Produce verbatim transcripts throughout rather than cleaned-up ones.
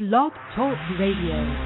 Blog Talk Radio.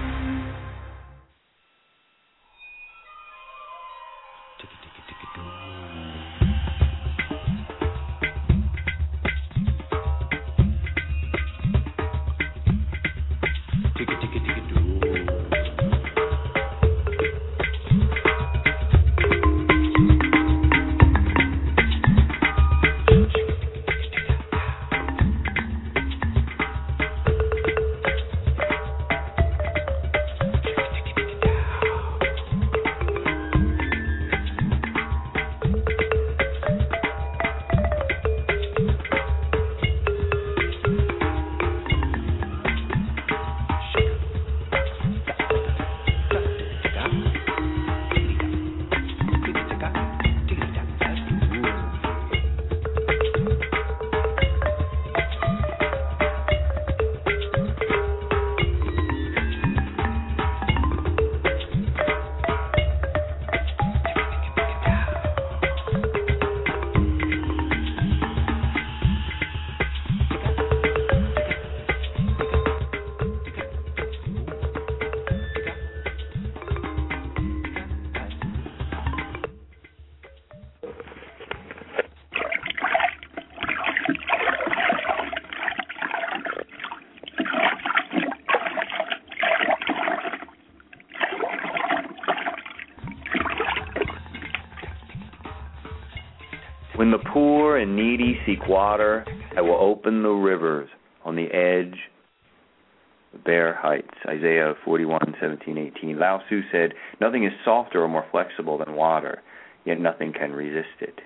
When the poor and needy seek water, I will open the rivers on the edge of bare heights. Isaiah forty-one, seventeen, eighteen. Lao Tzu said, nothing is softer or more flexible than water, yet nothing can resist it.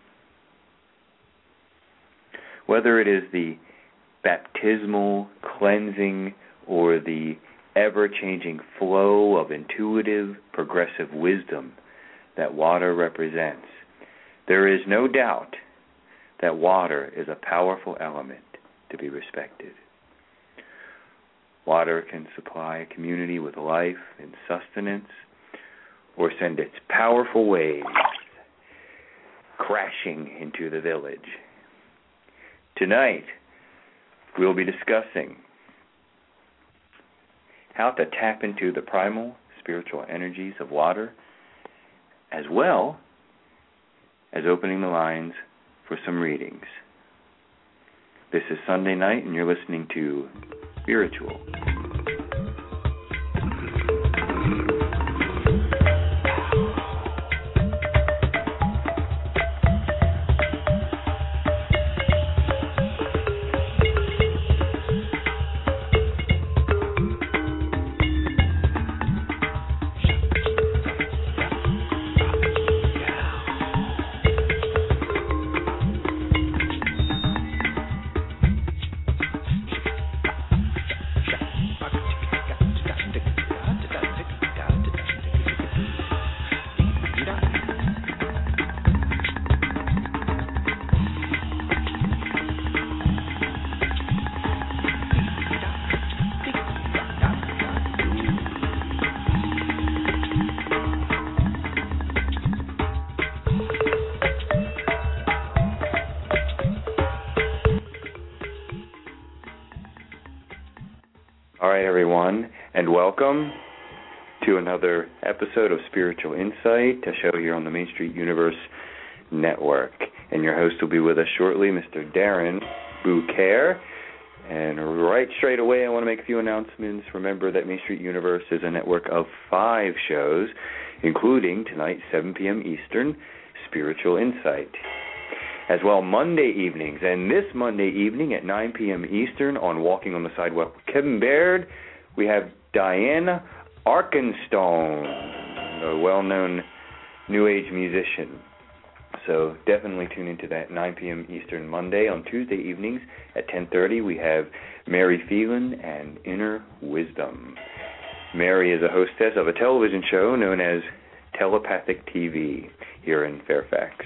Whether it is the baptismal cleansing or the ever-changing flow of intuitive, progressive wisdom that water represents, there is no doubt that water is a powerful element to be respected. Water can supply a community with life and sustenance, or send its powerful waves crashing into the village. Tonight, we'll be discussing how to tap into the primal spiritual energies of water, as well as opening the lines for some readings. This is Sunday night, and you're listening to Spiritual. Everyone, and welcome to another episode of Spiritual Insight, a show here on the Main Street Universe Network. And your host will be with us shortly, Mister Darren Bouquet. And right straight away, I want to make a few announcements. Remember that Main Street Universe is a network of five shows, including tonight, seven p.m. Eastern, Spiritual Insight. As well, Monday evenings, and this Monday evening at nine p.m. Eastern on Walking on the Sidewalk with Kevin Baird, we have Diana Arkenstone, a well-known New Age musician. So definitely tune into that nine p.m. Eastern Monday. On Tuesday evenings at ten thirty, we have Mary Phelan and Inner Wisdom. Mary is a hostess of a television show known as Telepathic T V here in Fairfax.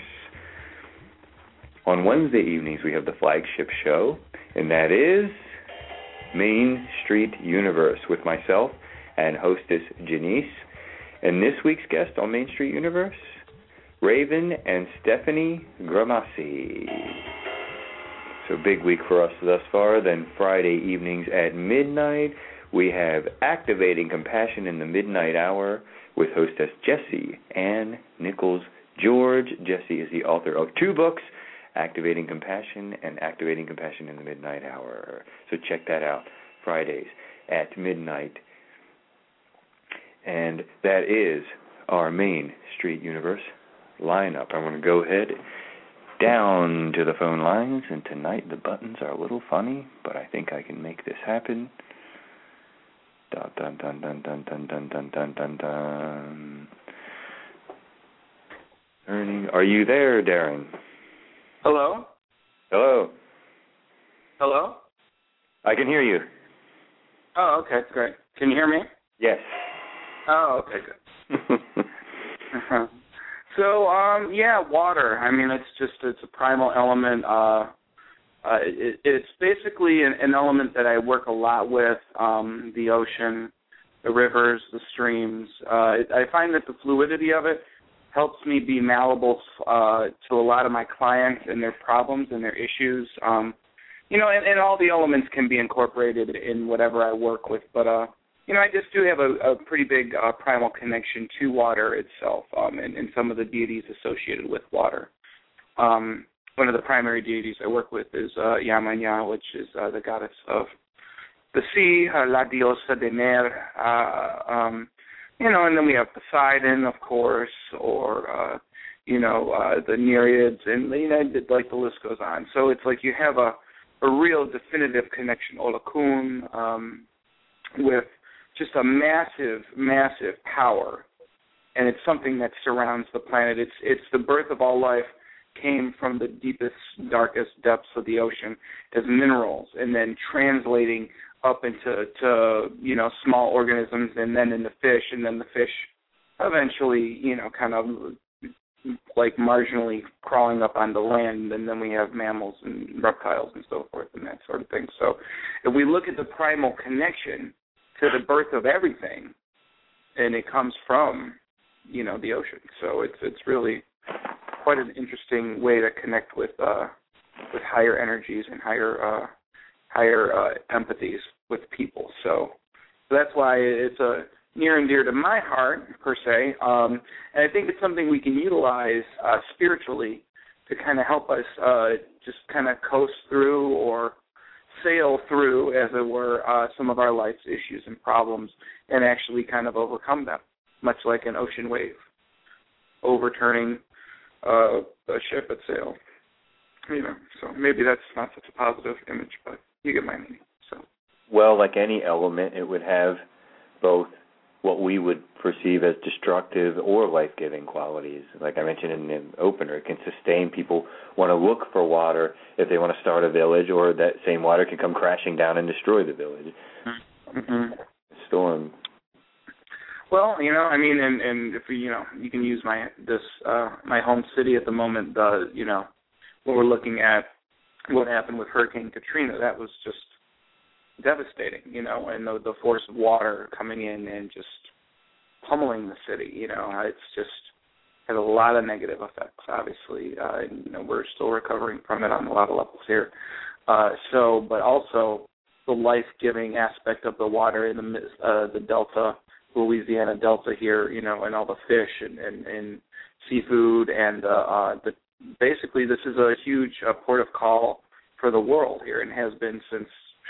On Wednesday evenings, we have the flagship show, and that is Main Street Universe with myself and hostess Janice. And this week's guest on Main Street Universe, Raven and Stephanie Gramassi. So big week for us thus far. Then Friday evenings at midnight, we have Activating Compassion in the Midnight Hour with hostess Jessie Ann Nichols George. Jessie is the author of two books, Activating Compassion and Activating Compassion in the Midnight Hour. So check that out, Fridays at midnight. And that is our Main Street Universe lineup. I want to go ahead down to the phone lines, and tonight the buttons are a little funny, but I think I can make this happen. Dun dun dun dun dun dun dun dun dun dun dun. Ernie, are you there, Darren? Hello? Hello. Hello? I can hear you. Oh, okay, great. Can you hear me? Yes. Oh, okay, good. So, um, yeah, water. I mean, it's just, it's a primal element. Uh, uh, it, it's basically an, an element that I work a lot with, um, the ocean, the rivers, the streams. Uh, it, I find that the fluidity of it helps me be malleable uh, to a lot of my clients and their problems and their issues. Um, you know, and, and all the elements can be incorporated in whatever I work with, but, uh, you know, I just do have a, a pretty big uh, primal connection to water itself um, and, and some of the deities associated with water. Um, one of the primary deities I work with is uh, Yamanya, which is uh, the goddess of the sea, uh, La Diosa de Mer, uh, um, you know, and then we have Poseidon, of course, or, uh, you know, uh, the Nereids, and, you know, like the list goes on. So it's like you have a, a real definitive connection, Olokun, um, with just a massive, massive power, and it's something that surrounds the planet. It's it's the birth of all life came from the deepest, darkest depths of the ocean as minerals, and then translating up into to you know small organisms, and then into fish, and then the fish eventually you know kind of like marginally crawling up onto land, and then we have mammals and reptiles and so forth and that sort of thing. So if we look at the primal connection to the birth of everything, and it comes from, you know, the ocean. So it's it's really quite an interesting way to connect with uh, with higher energies and higher uh, higher uh, empathies with people. So, so that's why it's a near and dear to my heart, per se. Um, and I think it's something we can utilize uh, spiritually to kind of help us uh, just kind of coast through or sail through, as it were, uh, some of our life's issues and problems, and actually kind of overcome them, much like an ocean wave overturning uh, a ship at sail. You know, so maybe that's not such a positive image, but you get my meaning. So, well, like any element, it would have both what we would perceive as destructive or life-giving qualities. Like I mentioned in the opener, it can sustain. People want to look for water if they want to start a village, or that same water can come crashing down and destroy the village. Mm-hmm. Storm. Well, you know, I mean, and, and if we, you know, you can use my this uh, my home city at the moment. The you know, when we're looking at what happened with Hurricane Katrina, that was just devastating, you know, and the, the force of water coming in and just pummeling the city, you know, it's just had a lot of negative effects, obviously. Uh, and, you know, we're still recovering from it on a lot of levels here. Uh, so, but also the life-giving aspect of the water in the uh, the Delta, Louisiana Delta here, you know, and all the fish and, and, and seafood, and uh, uh, the, basically this is a huge uh, port of call for the world here, and has been since,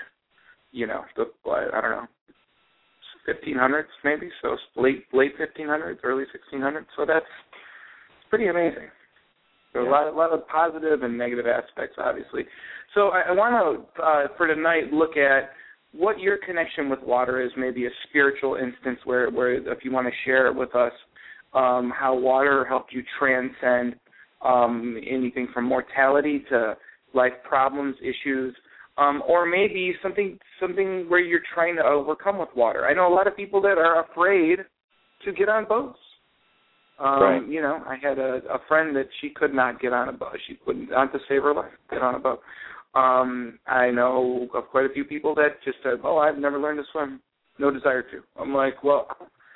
you know, the, I don't know, fifteen hundreds maybe, so late late fifteen hundreds, early sixteen hundreds. So that's it's pretty amazing. So yeah. a lot, a lot of positive and negative aspects, obviously. So I, I want to, uh, for tonight, look at what your connection with water is, maybe a spiritual instance where, where if you want to share it with us, um, how water helped you transcend um, anything from mortality to life problems, issues, Um, or maybe something something where you're trying to overcome with water. I know a lot of people that are afraid to get on boats. Um, right. You know, I had a, a friend that she could not get on a boat. She couldn't, not to save her life, get on a boat. Um, I know of quite a few people that just said, oh, I've never learned to swim. No desire to. I'm like, well,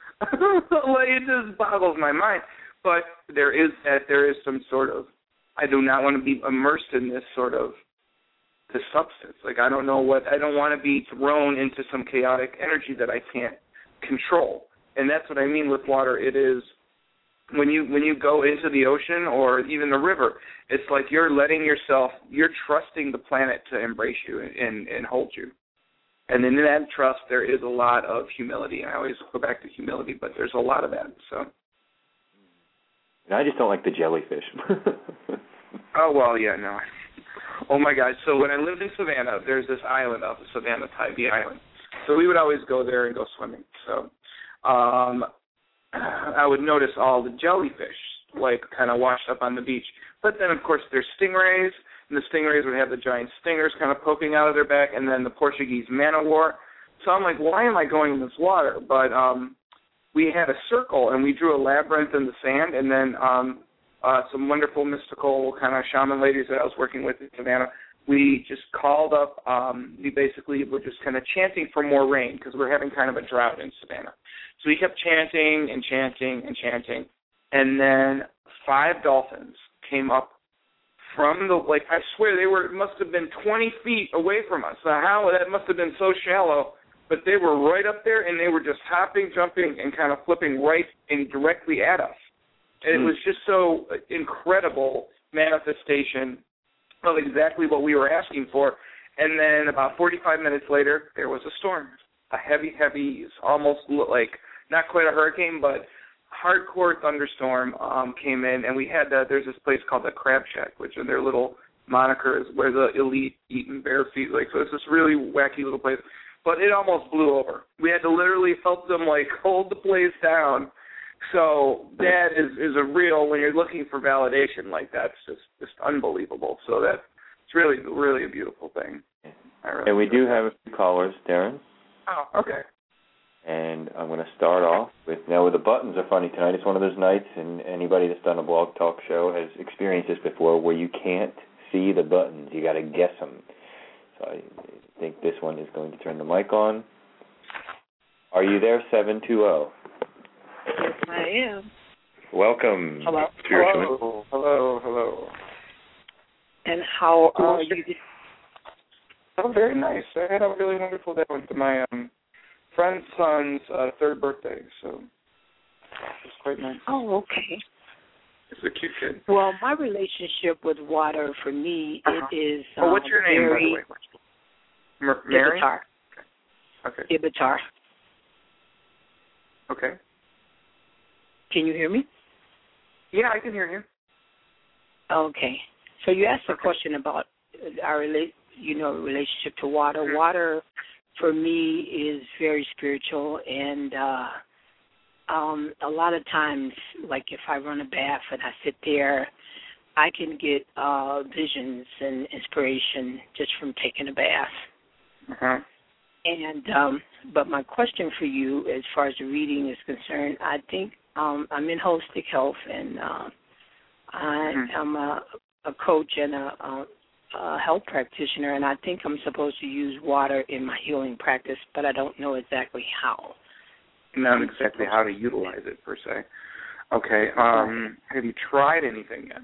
well, it just boggles my mind. But there is that there is some sort of, I do not want to be immersed in this sort of this substance. Like, I don't know what, I don't want to be thrown into some chaotic energy that I can't control. And that's what I mean with water. It is, when you when you go into the ocean or even the river, it's like you're letting yourself, you're trusting the planet to embrace you and, and hold you. And in that trust, there is a lot of humility. I always go back to humility, but there's a lot of that. So. And I just don't like the jellyfish. Oh, well, yeah, no. Oh, my God. So when I lived in Savannah, there's this island off of Savannah, Tybee Island. So we would always go there and go swimming. So um, I would notice all the jellyfish, like, kind of washed up on the beach. But then, of course, there's stingrays, and the stingrays would have the giant stingers kind of poking out of their back, and then the Portuguese man-o-war. So I'm like, why am I going in this water? But um, we had a circle, and we drew a labyrinth in the sand, and then um, uh, some wonderful mystical kind of shaman ladies that I was working with in Savannah, we just called up, um, we basically were just kind of chanting for more rain because we're having kind of a drought in Savannah. So we kept chanting and chanting and chanting, and then five dolphins came up from the, like, I swear they were, it must have been twenty feet away from us. So how, that must have been so shallow, but they were right up there, and they were just hopping, jumping, and kind of flipping right and directly at us. And mm. it was just so incredible manifestation of exactly what we were asking for. And then about forty-five minutes later, there was a storm, a heavy, heavy, almost like not quite a hurricane, but hardcore thunderstorm um, came in, and we had uh, there's this place called the Crab Shack, which are their little monikers where the elite eating bare feet. Like, so it's this really wacky little place. But it almost blew over. We had to literally help them, like, hold the place down. So that is, is a real, when you're looking for validation, like, that's just, just unbelievable. So that's it's really, really a beautiful thing. Really and we do have a few callers, Darren. Oh, okay. And I'm going to start off with, now the buttons are funny tonight. It's one of those nights, and anybody that's done a blog talk show has experienced this before, where you can't see the buttons. You got to guess them. So I think this one is going to turn the mic on. Are you there, seven two zero? Yes, I am. Welcome. Hello. Hello. Hello. Hello. And how are you? Oh, very nice. I had a really wonderful day with my um, friend's son's uh, third birthday, so it was quite nice. Oh, okay. It's a cute kid. Well, my relationship with water, for me, uh-huh. it is um, oh, what's your name, very... by the way? Mer- Mary? Ibitar. Okay. Ibitar. Okay. Can you hear me? Yeah, I can hear you. Okay. So you asked a okay. question about our, you know, relationship to water. Mm-hmm. Water, for me, is very spiritual, and uh, um, a lot of times, like if I run a bath and I sit there, I can get uh, visions and inspiration just from taking a bath. Uh-huh. And um, but my question for you, as far as the reading is concerned, I think um, I'm in holistic health, and uh, I mm-hmm. am a, a coach and a, a, a health practitioner, and I think I'm supposed to use water in my healing practice, but I don't know exactly how. Not exactly how to utilize it, per se. Okay. Um, have you tried anything yet?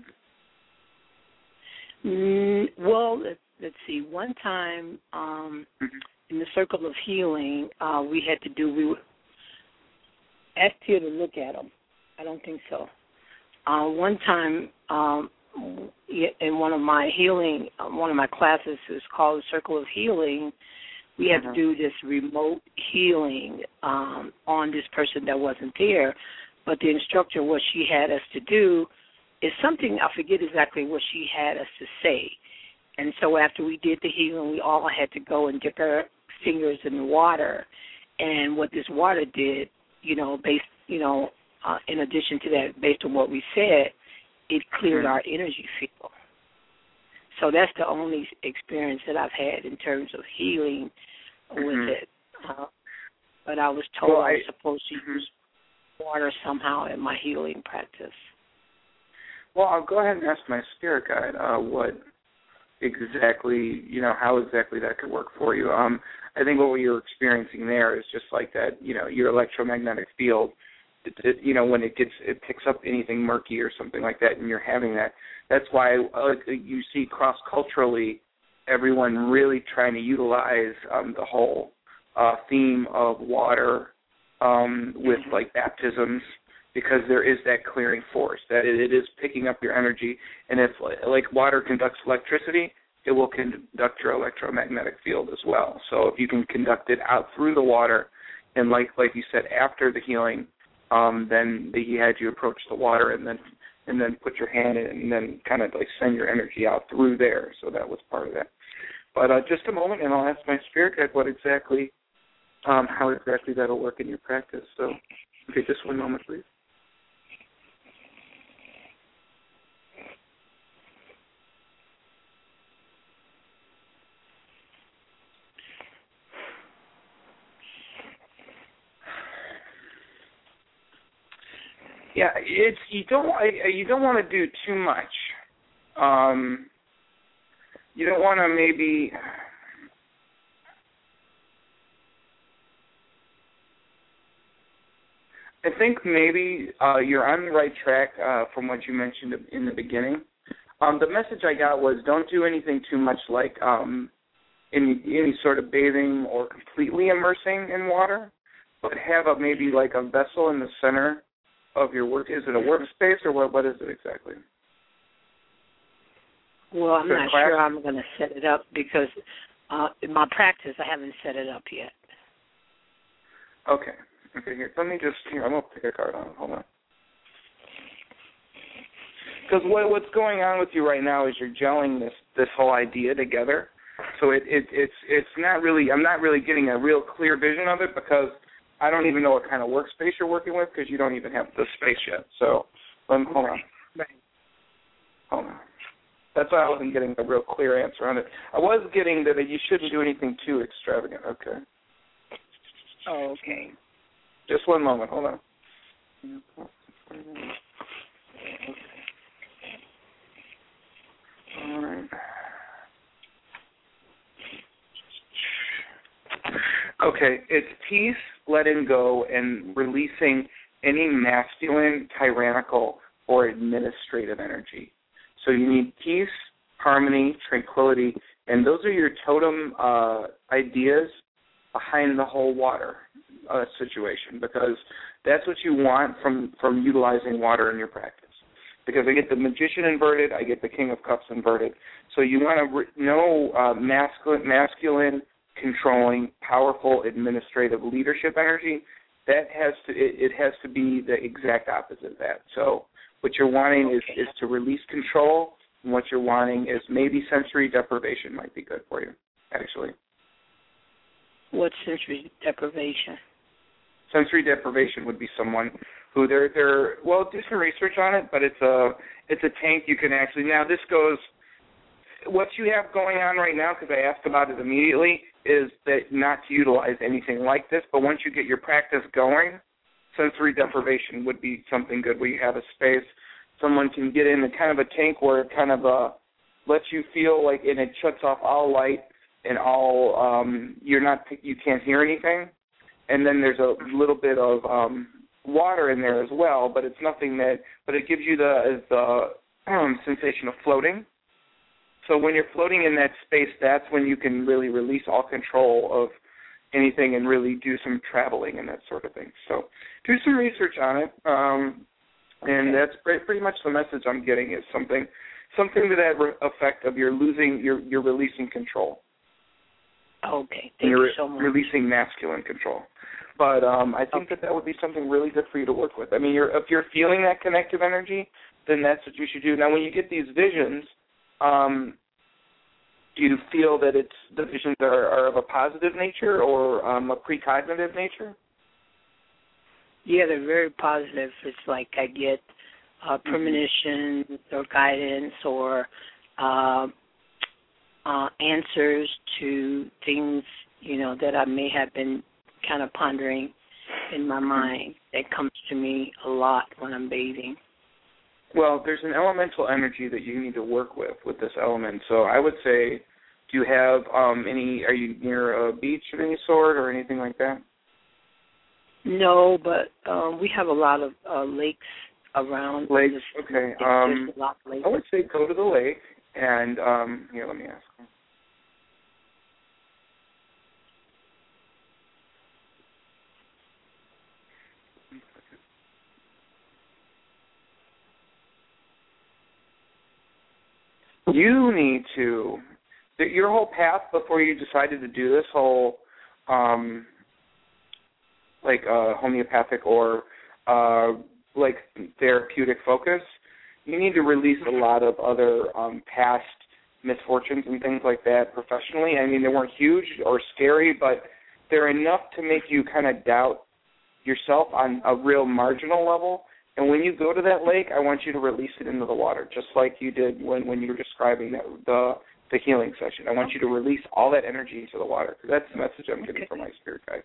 Mm, well, let's, let's see. One time um, mm-hmm. in the Circle of Healing, uh, we had to do, we asked you to look at them. I don't think so. Uh, one time um, in one of my healing, uh, one of my classes is called Circle of Healing, we had mm-hmm. to do this remote healing um, on this person that wasn't there. But the instructor, what she had us to do is something, I forget exactly what she had us to say. And so after we did the healing, we all had to go and dip our fingers in the water. And what this water did, you know, based, you know, uh, in addition to that, based on what we said, it cleared mm-hmm. our energy field. So that's the only experience that I've had in terms of healing mm-hmm. with it. Uh, but I was told well, I, I was supposed to mm-hmm. use water somehow in my healing practice. Well, I'll go ahead and ask my spirit guide uh, what exactly, you know, how exactly that could work for you. Um, I think what you're experiencing there is just like that, you know, your electromagnetic field, it, it, you know, when it gets, it picks up anything murky or something like that, and you're having that. That's why uh, you see cross-culturally everyone really trying to utilize um, the whole uh, theme of water um, with like baptisms, because there is that clearing force, that it, it is picking up your energy. And if like water conducts electricity, it will conduct your electromagnetic field as well. So if you can conduct it out through the water, and like like you said, after the healing, um, then he had you approach the water and then and then put your hand in and then kind of like send your energy out through there. So that was part of that. But uh, just a moment, and I'll ask my spirit guide what exactly, um, how exactly that'll work in your practice. So, okay, just one moment, please. Yeah, it's you don't you don't want to do too much. Um, you don't want to maybe. I think maybe uh, you're on the right track uh, from what you mentioned in the beginning. Um, the message I got was don't do anything too much like um, any any sort of bathing or completely immersing in water, but have a maybe like a vessel in the center of your work. Is it a workspace or what? What is it exactly? Well, I'm not class? sure I'm going to set it up because uh, in my practice I haven't set it up yet. Okay. Okay, here. Let me just, here, I'm going to pick a card on it. Hold on. Because what, what's going on with you right now is you're gelling this, this whole idea together. So it, it it's it's not really, I'm not really getting a real clear vision of it because I don't even know what kind of workspace you're working with because you don't even have the space yet. So, um, hold on. Hold on. That's why I wasn't getting a real clear answer on it. I was getting that you shouldn't do anything too extravagant. Okay. Oh, okay. Just one moment. Hold on. All right. Okay, it's peace, letting go, and releasing any masculine, tyrannical, or administrative energy. So you need peace, harmony, tranquility, and those are your totem uh, ideas behind the whole water uh, situation, because that's what you want from, from utilizing water in your practice. Because I get the Magician inverted, I get the King of Cups inverted. So you want to re- know uh, masculine, masculine, controlling, powerful, administrative leadership energy. That has to it, it has to be the exact opposite of that. So what you're wanting is, is to release control, and what you're wanting is maybe sensory deprivation might be good for you, actually. What sensory deprivation? Sensory deprivation would be someone who they're they're well, do some research on it, but it's a it's a tank you can actually. Now this goes. What you have going on right now, because I asked about it immediately, is that not to utilize anything like this. But once you get your practice going, sensory deprivation would be something good where you have a space. Someone can get in a kind of a tank where it kind of uh, lets you feel like, and it shuts off all light and all. Um, you're not, you can't hear anything. And then there's a little bit of um, water in there as well, but it's nothing that. But it gives you the the um, sensation of floating. So when you're floating in that space, that's when you can really release all control of anything and really do some traveling and that sort of thing. So do some research on it, um, and that's pretty, pretty much the message I'm getting is something, something to that re- effect of you're losing, you're you're releasing control. Okay, thank you're you so much. Releasing masculine control. But um, I think okay. that that would be something really good for you to work with. I mean, you're, if you're feeling that connective energy, then that's what you should do. Now, when you get these visions. Um, do you feel that it's the visions are, are of a positive nature or um, a precognitive nature? Yeah, they're very positive. It's like I get uh, premonitions mm-hmm. or guidance or uh, uh, answers to things, you know, that I may have been kind of pondering in my mind. That comes to me a lot when I'm bathing. Well, there's an elemental energy that you need to work with, with this element. So I would say, do you have um, any, are you near a beach of any sort or anything like that? No, but um, we have a lot of uh, lakes around. Lakes, okay. Um, a lot of lakes. I would say go to the lake and, um, here, let me ask. You need to, your whole path before you decided to do this whole, um, like uh, homeopathic or uh, like therapeutic focus, you need to release a lot of other um, past misfortunes and things like that professionally. I mean, they weren't huge or scary, but they're enough to make you kind of doubt yourself on a real marginal level. And when you go to that lake, I want you to release it into the water, just like you did when, when you were describing that, the the healing session. I want you to release all that energy into the water. That's the message I'm getting okay. from my spirit guide.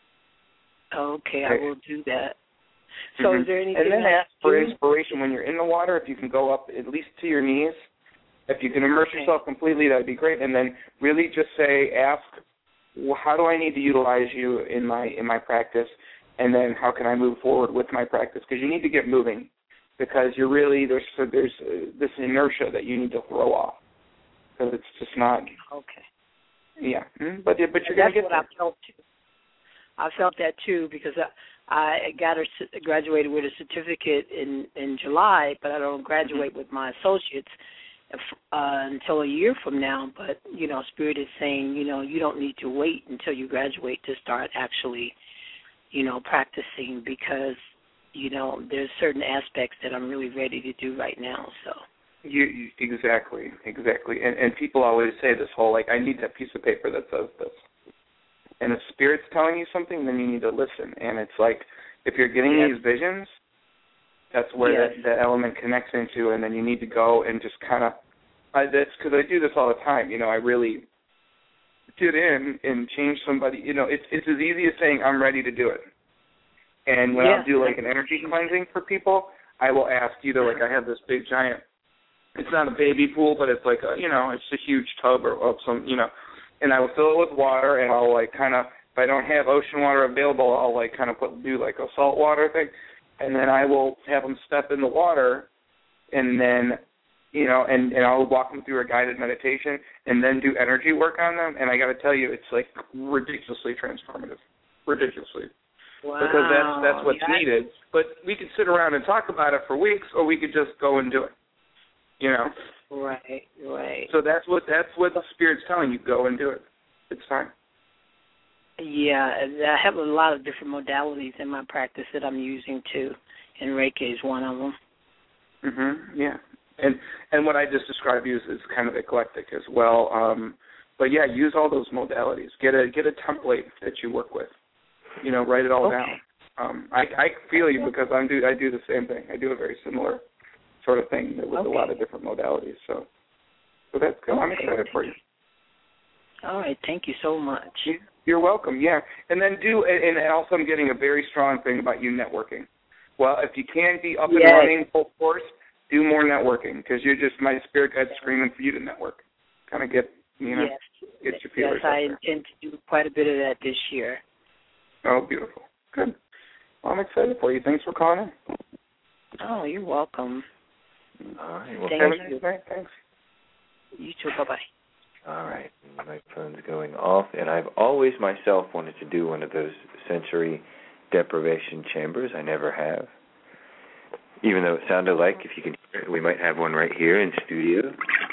Okay, okay. I will do that. So mm-hmm. is there anything And then ask for you? inspiration, when you're in the water, if you can go up at least to your knees, if you can immerse okay. yourself completely, that would be great. And then really just say, ask, well, how do I need to utilize you in my in my practice? And then how can I move forward with my practice? Because you need to get moving, because you're really, there's there's uh, this inertia that you need to throw off, because it's just not. Okay. Yeah, mm-hmm. but but you're That's gonna get what there. I felt too. I felt that too, because I, I got a, graduated with a certificate in, in July, but I don't graduate mm-hmm. with my associates uh, until a year from now. But you know, Spirit is saying, you know, you don't need to wait until you graduate to start actually, you know, practicing, because you know there's certain aspects that I'm really ready to do right now. So. You, you exactly, exactly, and and people always say this whole like, I need that piece of paper that says this. And if Spirit's telling you something, then you need to listen. And it's like, if you're getting yes. these visions, that's where yes. that, that element connects into, and then you need to go and just kind of, I, that's because I do this all the time. You know, I really get in and change somebody. You know, it's it's as easy as saying, I'm ready to do it. And when yes. I'll do like an energy cleansing for people, I will ask either, like, I have this big giant, it's not a baby pool, but it's like a, you know, it's a huge tub or, or some, you know, and I will fill it with water, and I'll, like, kind of, if I don't have ocean water available, I'll, like, kind of put do, like, a salt water thing, and then I will have them step in the water, and then, you know, and, and I'll walk them through a guided meditation, and then do energy work on them, and I got to tell you, it's, like, ridiculously transformative, ridiculously. Wow. Because that's, that's what's yeah. needed. But we could sit around and talk about it for weeks, or we could just go and do it, you know? Right, right. So that's what that's what the Spirit's telling you. Go and do it. It's fine. Yeah, I have a lot of different modalities in my practice that I'm using too, and Reiki is one of them. Mhm. Yeah. And and what I just described you is, is kind of eclectic as well. Um, but yeah, use all those modalities. Get a get a template that you work with. You know, write it all okay. down. Um, I I feel you, because I do I do the same thing. I do a very similar sort of thing with okay. a lot of different modalities. So, so that's good. Okay. I'm excited for you. All right. Thank you so much. You're welcome. Yeah, and then do, and also I'm getting a very strong thing about you networking. Well, if you can be up yes. and running full force, do more networking, because you're just, my spirit guide's screaming for you to network. Kind of get, you know, yes. get your feelers Yes, I out there. intend to do quite a bit of that this year. Oh, beautiful. Good. Well, I'm excited for you. Thanks for calling in. Oh, you're welcome. All right. Well, Thank Have you. a nice night. Thanks. You too. Bye-bye. All right. My phone's going off, and I've always myself wanted to do one of those sensory deprivation chambers. I never have. Even though it sounded like, if you can hear it, we might have one right here in studio.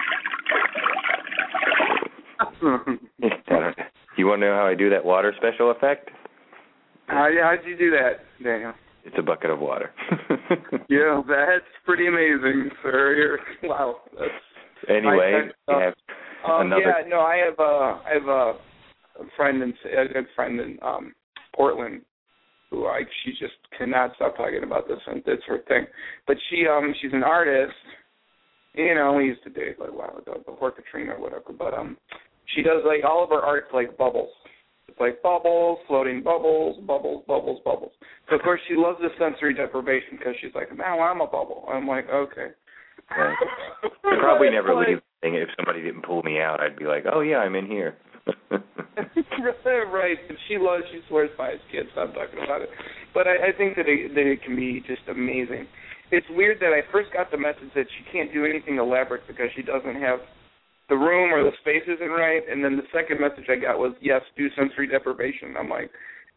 You want to know how I do that water special effect? How how'd you do that, Daniel? It's a bucket of water. Yeah, that's pretty amazing, sir. You're, wow. That's anyway, we have um, another. Yeah, no, I have a I have a friend in a good friend in um, Portland who I she just cannot stop talking about this, and it's her thing. But she um she's an artist. You know, we used to date like a while ago before Katrina or whatever. But um, she does like all of her art's like bubbles. It's like bubbles, floating bubbles, bubbles, bubbles, bubbles. So, of course, she loves the sensory deprivation, because she's like, now I'm a bubble. I'm like, okay. Right. I probably never leave. If somebody didn't pull me out, I'd be like, oh, yeah, I'm in here. Right. And she loves, she swears by his kids. I'm talking about it. But I, I think that it, that it can be just amazing. It's weird that I first got the message that she can't do anything elaborate because she doesn't have the room or the space isn't right, and then the second message I got was, yes, do sensory deprivation. I'm like,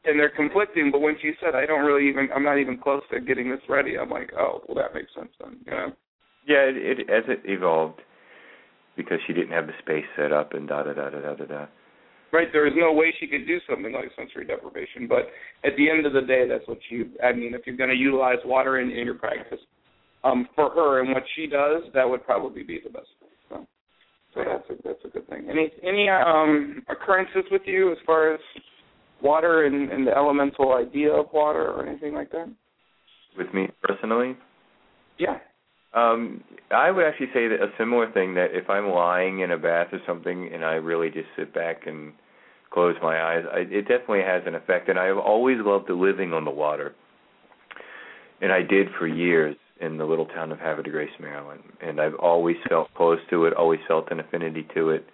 and they're conflicting. But when she said, "I don't really even, I'm not even close to getting this ready," I'm like, "Oh, well, that makes sense then." You know? Yeah, it, it as it evolved, because she didn't have the space set up and da da da da da da da. Right, there is no way she could do something like sensory deprivation. But at the end of the day, that's what you. I mean, if you're going to utilize water in, in your practice, um, for her and what she does, that would probably be the best. So, so that's a that's a good thing. Any any um, occurrences with you as far as water and, and the elemental idea of water or anything like that? With me personally? Yeah. Um, I would actually say that a similar thing, that if I'm lying in a bath or something and I really just sit back and close my eyes, I, it definitely has an effect. And I have always loved living on the water. And I did for years in the little town of Havre de Grace, Maryland. And I've always felt close to it, always felt an affinity to it.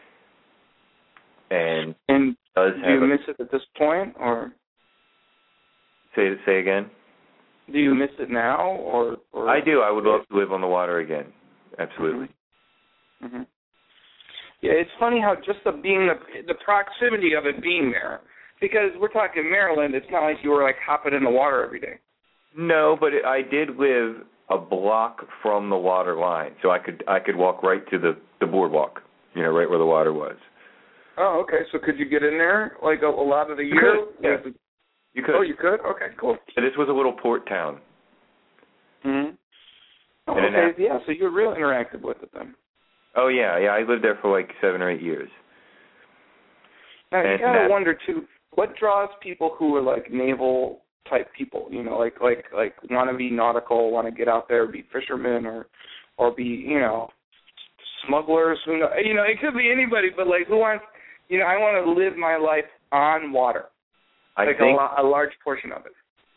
And, and does do you a, miss it at this point, or say say again? Do you miss it now, or, or I do. I would love to live on the water again. Absolutely. Mm-hmm. Mm-hmm. Yeah, it's funny how just the being the the proximity of it being there, because we're talking Maryland. It's not like you were like hopping in the water every day. No, but it, I did live a block from the water line, so I could I could walk right to the the boardwalk. You know, right where the water was. Oh, okay. So could you get in there like a, a lot of the year? You could. Yeah. Like, You could. Oh, you could? Okay, cool. And this was a little port town. Mm-hmm. Oh, and okay, yeah, so you're real interactive with it then. Oh, yeah, yeah, I lived there for like seven or eight years. Now, and you gotta that, wonder, too, what draws people who are like naval-type people, you know, like like like want to be nautical, want to get out there, be fishermen, or or be, you know, smugglers, who know, you know, it could be anybody, but like who wants, you know, I want to live my life on water. I like think, a, a large portion of it.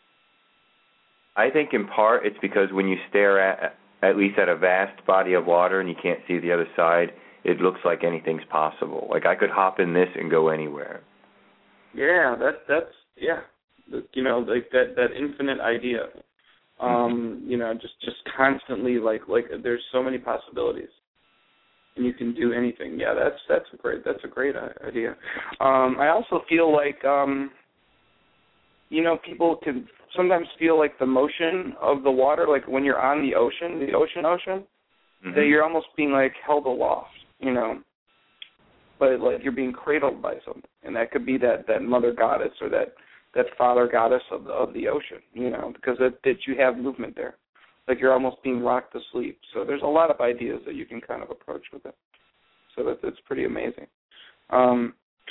I think in part it's because when you stare at, at least at a vast body of water and you can't see the other side, it looks like anything's possible. Like I could hop in this and go anywhere. Yeah, that that's yeah, you know, like that that infinite idea. Um, you know, just just constantly like like there's so many possibilities, and you can do anything. Yeah, that's that's a great that's a great idea. Um, I also feel like um, you know, people can sometimes feel like the motion of the water, like when you're on the ocean, the ocean ocean, mm-hmm. that you're almost being like held aloft, you know. But like you're being cradled by something, and that could be that, that mother goddess or that, that father goddess of the of the ocean, you know, because it, that you have movement there, like you're almost being rocked to sleep. So there's a lot of ideas that you can kind of approach with it. So that that's pretty amazing. Um,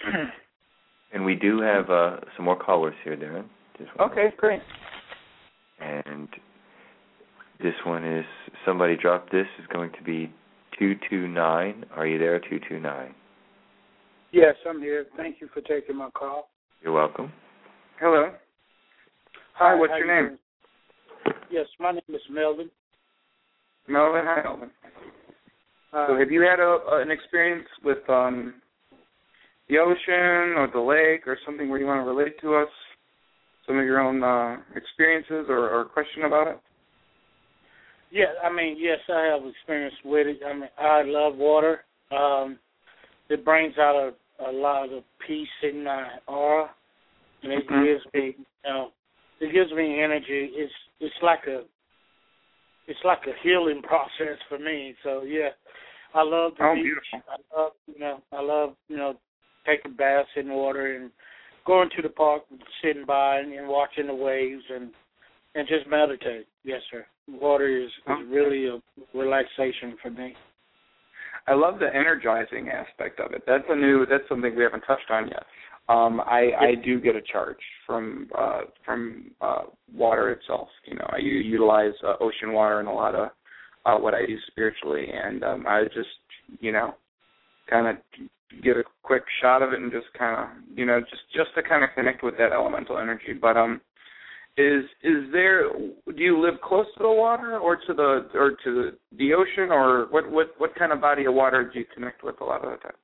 and we do have uh, some more callers here, Darren. Okay, great. And this one is somebody dropped this is going to be two two nine. Are you there, two two nine? Yes, I'm here. Thank you for taking my call. You're welcome. Hello. Hi, what's How your you name? Doing? Yes, my name is Melvin. Melvin, hi, Melvin. Uh, so have you had a, an experience with um, the ocean or the lake or something where you want to relate to us some of your own uh, experiences or, or question about it? Yeah, I mean, yes, I have experience with it. I mean, I love water. Um, it brings out a, a lot of peace in my aura, and it mm-hmm. gives me, you know, it gives me energy. It's it's like a it's like a healing process for me. So yeah, I love the oh, beach. Beautiful. I love you know I love you know taking baths in water and going to the park, sitting by and, and watching the waves and and just meditate. Yes, sir. Water is, is really a relaxation for me. I love the energizing aspect of it. That's a new. That's something we haven't touched on yet. Um, I, I do get a charge from uh, from uh, water itself. You know, I u- utilize uh, ocean water in a lot of uh, what I do spiritually, and um, I just you know kind of get a quick shot of it and just kind of you know just just to kind of connect with that elemental energy. But um. Is is there? Do you live close to the water, or to the or to the, the ocean, or what, what what kind of body of water do you connect with a lot of the time?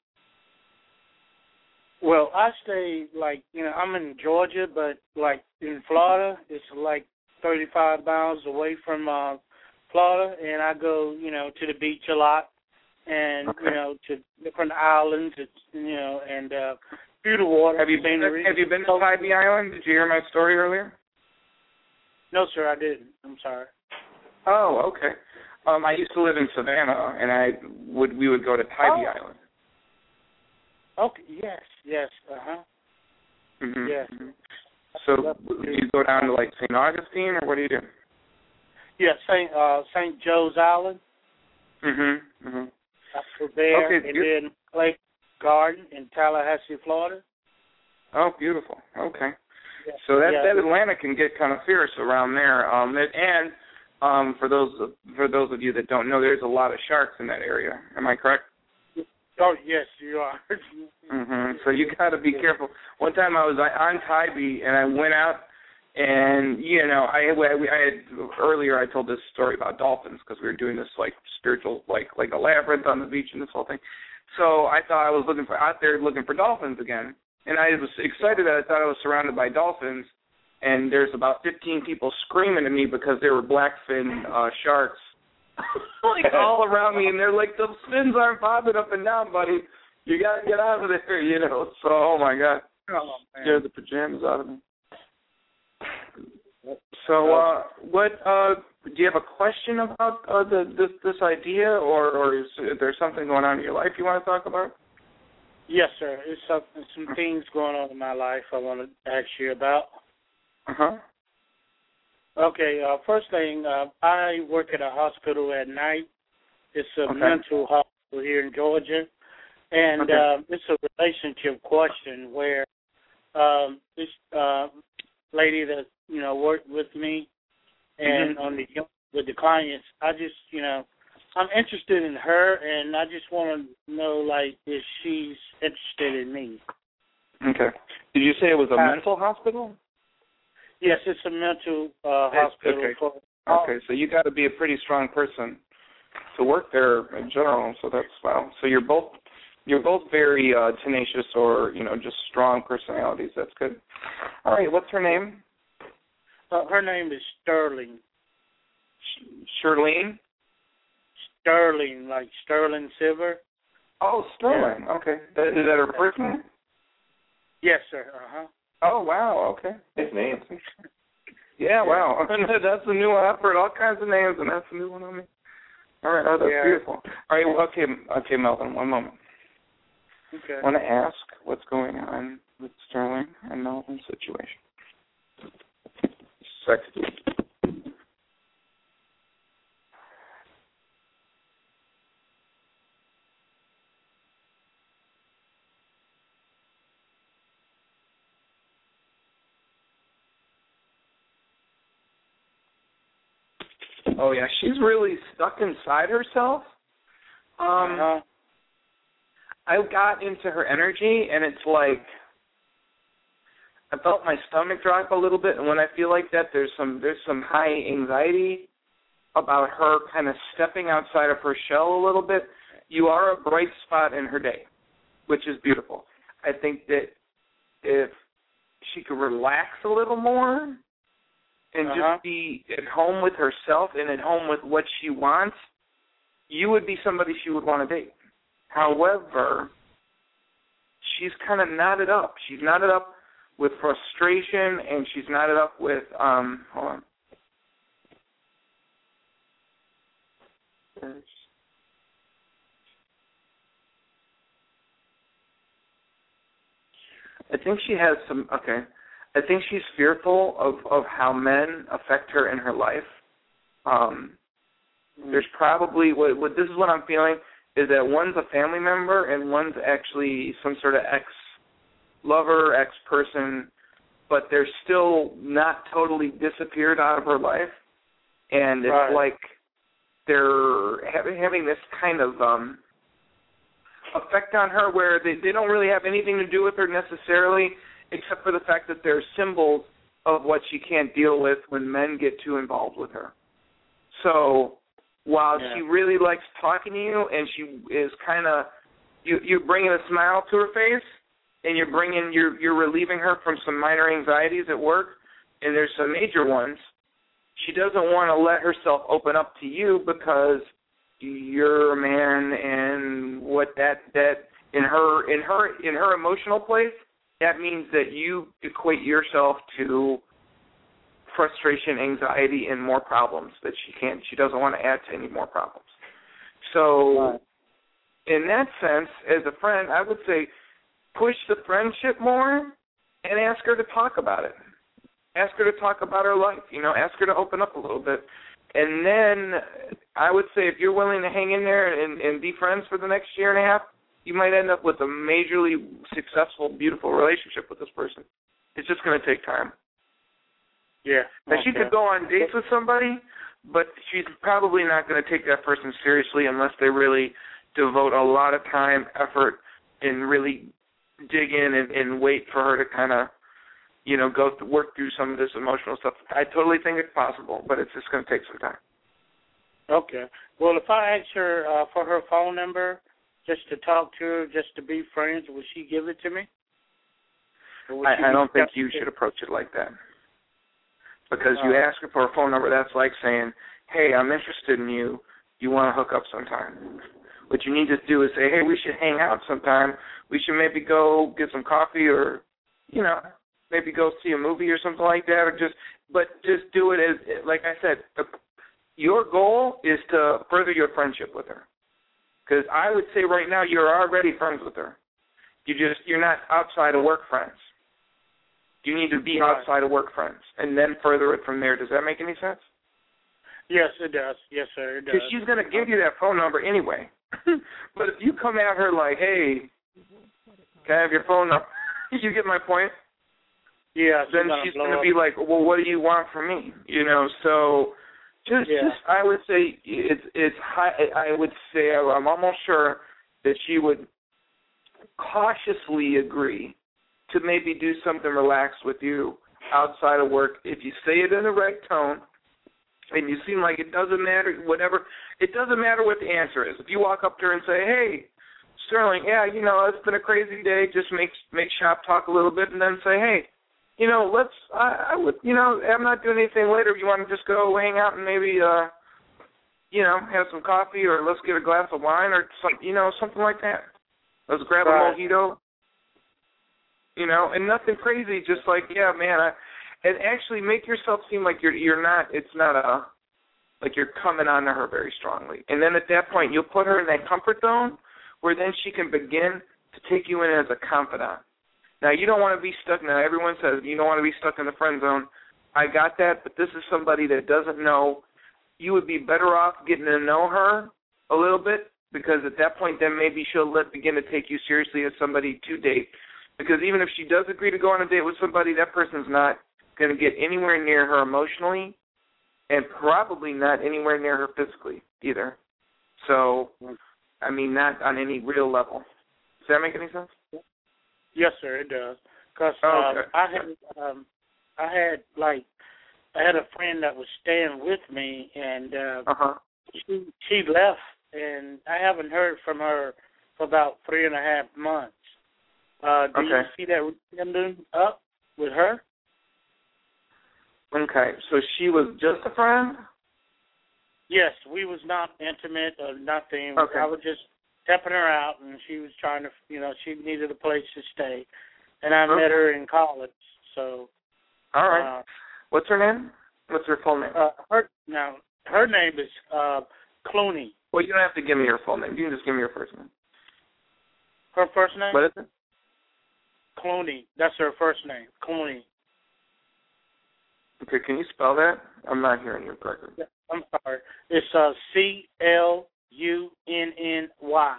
Well, I stay like you know I'm in Georgia, but like in Florida, it's like thirty-five miles away from uh, Florida, and I go you know to the beach a lot, and okay. you know to different islands, it's, you know, and uh, Beautiful water. Have you been? Have you been to Tybee Island? Did you hear my story earlier? No, sir, I didn't. I'm sorry. Oh, okay. Um, I used to live in Savannah, and I would we would go to Tybee oh. Island. Okay. Yes. Yes. Uh huh. Mm-hmm. Yes. Mm-hmm. So, do you go down to like Saint Augustine, or what do you do? Yeah, Saint uh, Saint Joe's Island. Mm-hmm. Mm-hmm. That's there, okay, and good. then Lake Garden in Tallahassee, Florida. Oh, beautiful. Okay. Yeah. So that yeah. that Atlanta can get kind of fierce around there. Um, it, and um, for those for those of you that don't know, there's a lot of sharks in that area. Am I correct? Oh yes, you are. Mm-hmm. So you got to be careful. One time I was on Tybee and I went out, and you know I, I, I had earlier I told this story about dolphins because we were doing this like spiritual like like a labyrinth on the beach and this whole thing. So I thought I was looking for out there looking for dolphins again, and I was excited that I thought I was surrounded by dolphins, and there's about fifteen people screaming at me because there were blackfin uh, sharks. like all around me, and they're like, the fins aren't popping up and down, buddy. You gotta get out of there, you know. So, oh my God, oh, scared the pajamas out of me. So, uh, what? Uh, do you have a question about uh, the this this idea, or or is there something going on in your life you want to talk about? Yes, sir. There's some some things going on in my life I want to ask you about. Uh huh. Okay, uh, first thing, uh, I work at a hospital at night. It's a okay. mental hospital here in Georgia, and okay. uh, it's a relationship question where um, this uh, lady that you know worked with me and mm-hmm. on the with the clients, I just you know I'm interested in her, and I just want to know like if she's interested in me. Okay. Did you say it was a uh, mental hospital? Yes, it's a mental uh, hospital. Okay. For, okay, so you got to be a pretty strong person to work there in general. So that's wow. So you're both you're both very uh, tenacious, or you know, just strong personalities. That's good. All right, what's her name? Uh, her name is Sterling. Shirlene. Sterling, like Sterling Silver. Oh, Sterling. Yeah. Okay, that, is that her first name? Yes, sir. Uh huh. Oh, wow, okay. His name. Yeah, wow. That's a new one. I've heard all kinds of names, and that's a new one on me. All right, oh, that's yeah. beautiful. All right, well, okay, okay, Melvin, one moment. Okay. I want to ask what's going on with Sterling and Melvin's situation. Sexy. Oh, yeah, she's really stuck inside herself. Um, uh-huh. I got into her energy, and it's like I felt my stomach drop a little bit, and when I feel like that, there's some there's some high anxiety about her kind of stepping outside of her shell a little bit. You are a bright spot in her day, which is beautiful. I think that if she could relax a little more and uh-huh. just be at home with herself and at home with what she wants, you would be somebody she would want to date. However, she's kind of knotted up. She's knotted up with frustration, and she's knotted up with, um, hold on. I think she has some, okay. I think she's fearful of, of how men affect her in her life. Um, mm-hmm. There's probably, what, what this is what I'm feeling, is that one's a family member and one's actually some sort of ex-lover, ex-person, but they're still not totally disappeared out of her life. And it's right. like they're having, having this kind of um, effect on her where they, they don't really have anything to do with her necessarily, except for the fact that they're symbols of what she can't deal with when men get too involved with her. So while yeah. she really likes talking to you and she is kind of, you, you're bringing a smile to her face and you're bringing, you're, you're relieving her from some minor anxieties at work, and there's some major ones, she doesn't want to let herself open up to you because you're a man, and what that, that in her, in her, in her emotional place, that means that you equate yourself to frustration, anxiety, and more problems that she can't, she doesn't want to add to any more problems. So right. in that sense, as a friend, I would say push the friendship more and ask her to talk about it. Ask her to talk about her life, you know, ask her to open up a little bit. And then I would say if you're willing to hang in there and, and be friends for the next year and a half, you might end up with a majorly successful, beautiful relationship with this person. It's just going to take time. Yeah. Now, okay. she could go on dates with somebody, but she's probably not going to take that person seriously unless they really devote a lot of time, effort, and really dig in and, and wait for her to kind of, you know, go th- work through some of this emotional stuff. I totally think it's possible, but it's just going to take some time. Okay. Well, if I ask her uh, for her phone number, just to talk to her, just to be friends, will she give it to me? I, I don't think you should approach it like that. Because you ask her for a phone number, that's like saying, hey, I'm interested in you. You want to hook up sometime. What you need to do is say, hey, we should hang out sometime. We should maybe go get some coffee or, you know, maybe go see a movie or something like that. Or just, but just do it as, like I said, the, your goal is to further your friendship with her. Because I would say right now you're already friends with her. You just, you're not outside of work friends. You need to be right. outside of work friends and then further it from there. Does that make any sense? Yes, it does. Yes, sir, it does. Because she's going to give you that phone number anyway. But if you come at her like, hey, can I have your phone number? You get my point? Yeah. Then she's going to be like, well, what do you want from me? You know, so just, yeah. just I would say it's, it's high, I would say I'm almost sure that she would cautiously agree to maybe do something relaxed with you outside of work if you say it in the right tone and you seem like it doesn't matter, whatever, it doesn't matter what the answer is. If you walk up to her and say, hey, Sterling, yeah, you know, it's been a crazy day, just make make shop talk a little bit and then say, hey, you know, let's, I, I would, you know, I'm not doing anything later. You want to just go hang out and maybe, uh, you know, have some coffee or let's get a glass of wine or something, you know, something like that. Let's grab right. a mojito. You know, and nothing crazy, just like, yeah, man, I, and actually make yourself seem like you're you're not, it's not a, like you're coming on to her very strongly. And then at that point, you'll put her in that comfort zone where then she can begin to take you in as a confidant. Now, you don't want to be stuck, now everyone says you don't want to be stuck in the friend zone. I got that, but this is somebody that doesn't know. You would be better off getting to know her a little bit because at that point, then maybe she'll let begin to take you seriously as somebody to date. Because even if she does agree to go on a date with somebody, that person's not going to get anywhere near her emotionally and probably not anywhere near her physically either. So, I mean, not on any real level. Does that make any sense? Yes, sir, it does. Because oh, okay. um, I had, um, I had like, I had a friend that was staying with me, and uh, uh-huh. she she left, and I haven't heard from her for about three and a half months. Uh, do okay. you see that ending up with her? Okay, so she was just a friend? Yes, we was not intimate or nothing. Okay. I was just helping her out, and she was trying to, you know, she needed a place to stay. And I okay. met her in college, so. All right. Uh, What's her name? What's her full name? Uh, her now, her name is uh, Clooney. Well, you don't have to give me her full name. You can just give me her first name. Her first name? What is it? Clooney. That's her first name, Clooney. Okay, can you spell that? I'm not hearing you correctly. I'm sorry. It's uh, C L U N N Y.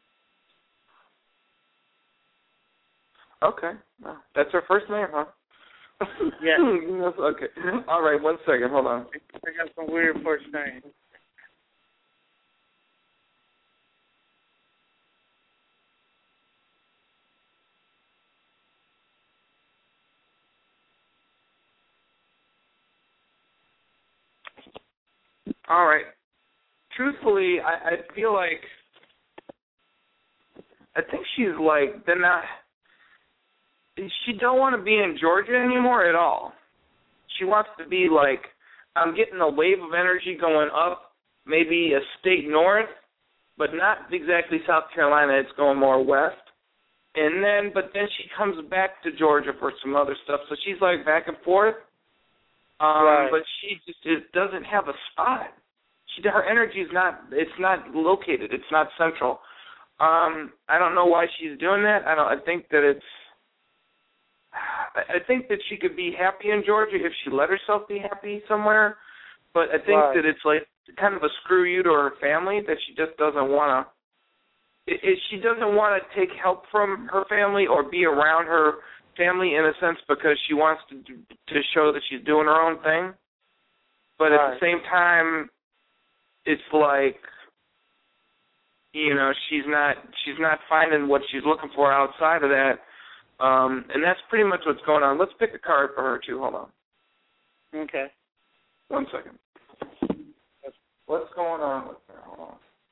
Okay. Well, that's her first name, huh? Yes. Okay. All right, one second. Hold on. I got some weird first name. All right. Truthfully, I, I feel like I think she's like they're not. She don't want to be in Georgia anymore at all. She wants to be like I'm getting a wave of energy going up, maybe a state north, but not exactly South Carolina. It's going more west, And then, but then she comes back to Georgia for some other stuff. So she's like back and forth. Um, right. But she just it doesn't have a spot. She, her energy is not, it's not located. It's not central. Um, I don't know why she's doing that. I don't. I think that it's, I think that she could be happy in Georgia if she let herself be happy somewhere. But I think right. that it's like kind of a screw you to her family, that she just doesn't want to. It, she doesn't want to take help from her family or be around her family in a sense because she wants to to show that she's doing her own thing. But right. at the same time, it's like, you know, she's not she's not finding what she's looking for outside of that, um, and that's pretty much what's going on. Let's pick a card for her too. Hold on. Okay. One second. What's going on with her? Hold on.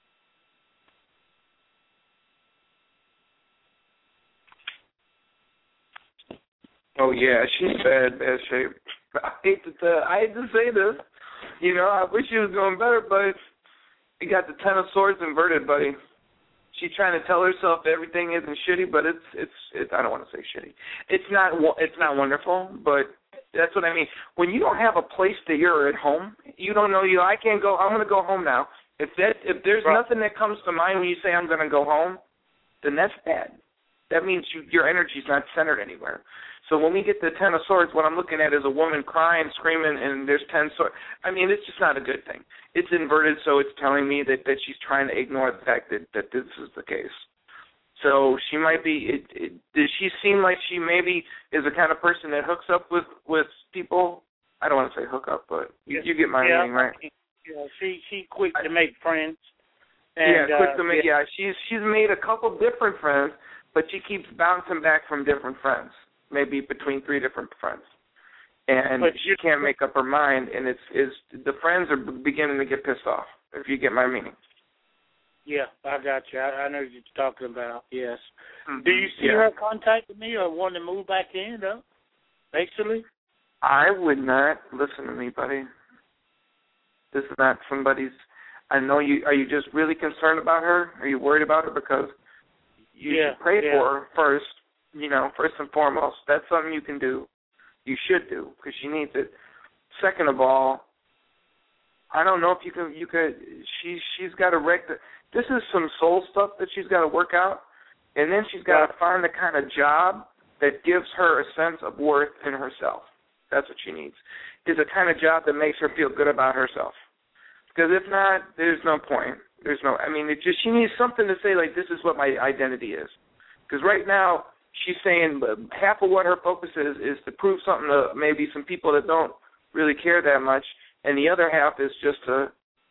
Oh yeah, she's bad, bad shape. I hate to tell, I hate to say this. You know, I wish she was doing better, but you got the Ten of Swords inverted, buddy. She's trying to tell herself everything isn't shitty, but it's it's it's. I don't want to say shitty. It's not it's not wonderful, but that's what I mean. When you don't have a place that you're at home, you don't know you. I can't go. I'm going to go home now. If that if there's right. nothing that comes to mind when you say I'm going to go home, then that's bad. That means you, your energy's not centered anywhere. So when we get the Ten of Swords, what I'm looking at is a woman crying, screaming, and there's ten swords. I mean, it's just not a good thing. It's inverted, so it's telling me that, that she's trying to ignore the fact that, that this is the case. So she might be, it, it, does she seem like she maybe is the kind of person that hooks up with, with people? I don't want to say hook up, but you, you get my yeah, meaning, right? Yeah, she she quick to make friends. And, yeah, quick uh, to make, yeah. yeah. She's, she's made a couple different friends, but she keeps bouncing back from different friends. Maybe between three different friends, and but she can't make up her mind, and it's is the friends are beginning to get pissed off. If you get my meaning. Yeah, I got you. I, I know what you're talking about. Yes. Mm-hmm. Do you see yeah. her contacting me or want to move back in though? Basically. I would not listen to me, buddy. This is not somebody's. I know you. Are you just really concerned about her? Are you worried about her because you yeah, should pray yeah. for her first? You know, first and foremost, that's something you can do. You should do because she needs it. Second of all, I don't know if you can. You could. She she's got to wreck. The, this is some soul stuff that she's got to work out, and then she's got to find the kind of job that gives her a sense of worth in herself. That's what she needs. Is a kind of job that makes her feel good about herself. Because if not, there's no point. There's no. I mean, it just she needs something to say like, this is what my identity is. Because right now, she's saying half of what her focus is is to prove something to maybe some people that don't really care that much, and the other half is just to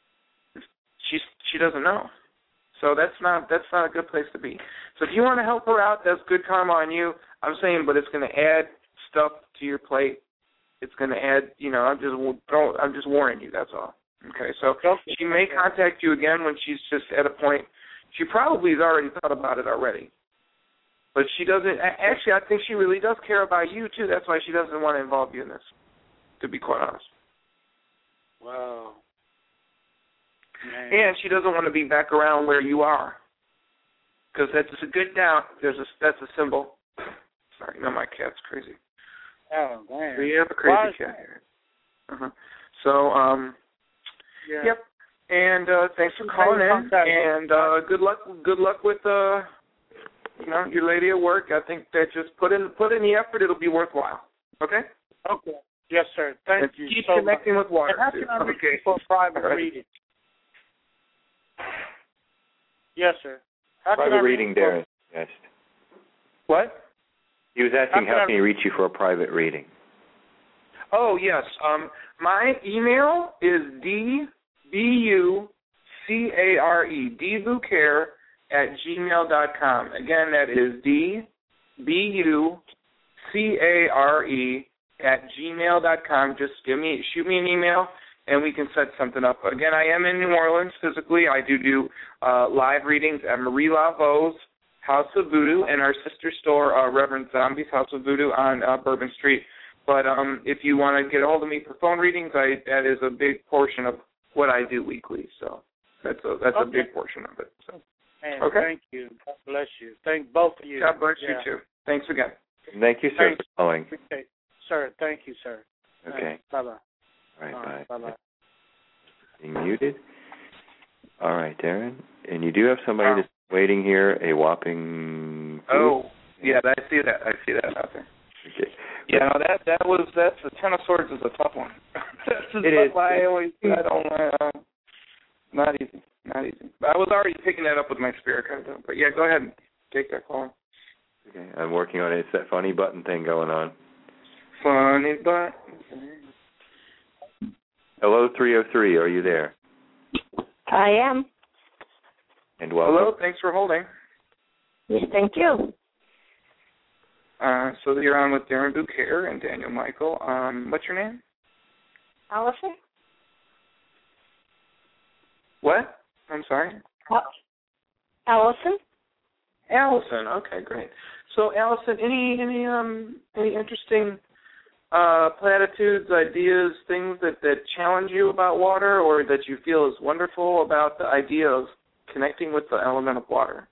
she she doesn't know. So that's not that's not a good place to be. So if you want to help her out, that's good karma on you. I'm saying, but it's going to add stuff to your plate. It's going to add, you know. I'm just don't, I'm just warning you. That's all. Okay. So she may contact you again when she's just at a point. She probably has already thought about it already. But she doesn't, actually, I think she really does care about you, too. That's why she doesn't want to involve you in this, to be quite honest. Wow. Man. And she doesn't want to be back around where you are. Because that's a good down. There's a, that's a symbol. Sorry, no, my cat's crazy. Oh, man. We have a crazy Why cat here. Uh-huh. So, um, yeah. yep. And uh, thanks for calling in. And uh, good luck Good luck with... Uh, You know, your lady at work. I think that just put in put in the effort. It'll be worthwhile. Okay. Okay. Yes, sir. Thank and you. Keep so connecting much. with water. And how can I reach okay. you for a private right. reading? Yes, sir. How private can I reading, reach Darren. Yes. What? He was asking how, how can, can he reach you for a private reading. Oh yes. Um, my email is d b u c a r e dbucare at gmail dot com. Again, that is D B U C A R E at gmail dot com. Just give me, shoot me an email, and we can set something up. Again, I am in New Orleans physically. I do do uh, live readings at Marie Laveau's House of Voodoo and our sister store, uh, Reverend Zombie's House of Voodoo on uh, Bourbon Street. But um, if you want to get a hold of me for phone readings, I, that is a big portion of what I do weekly. So that's a, that's okay. a big portion of it. So. Man, Okay. Thank you. God bless you. Thank both of you. God bless yeah. you too. Thanks again. Thank you, sir, Thanks. for calling. Okay. Sir, thank you, sir. Okay. Bye bye. All right, All right, bye. bye-bye. Being muted. All right, Darren. And you do have somebody Wow. that's waiting here, a whopping... Oh, yeah, I see that. I see that out there. Okay. Yeah, no, that that was that's the Ten of Swords is a tough one. That's the It tough is. why I always I don't uh, not easy, not easy. But I was already picking that up with my spirit card though. But yeah, go ahead and take that call. Okay, I'm working on it. It's that funny button thing going on. Funny but Hello, three oh three. Are you there? I am. And welcome. hello, thanks for holding. Yes, thank you. Uh, so you're on with Darren Bouquet and Daniel Michael. Um, what's your name? Allison? What? I'm sorry. Al- Allison? Allison. Okay, great. So, Allison, any any um any interesting uh, platitudes, ideas, things that, that challenge you about water, or that you feel is wonderful about the idea of connecting with the element of water?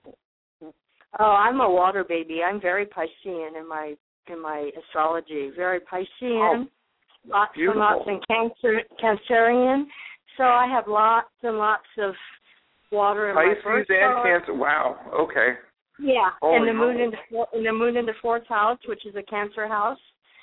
Oh, I'm a water baby. I'm very Piscean in my in my astrology. Very Piscean. Oh, lots beautiful. and lots and Cancer Cancerian. So I have lots and lots of water in my Pisces birth and chart. Cancer. Wow. Okay. Yeah, Holy and the moon moly. in the four- and the moon in the fourth house, which is a Cancer house.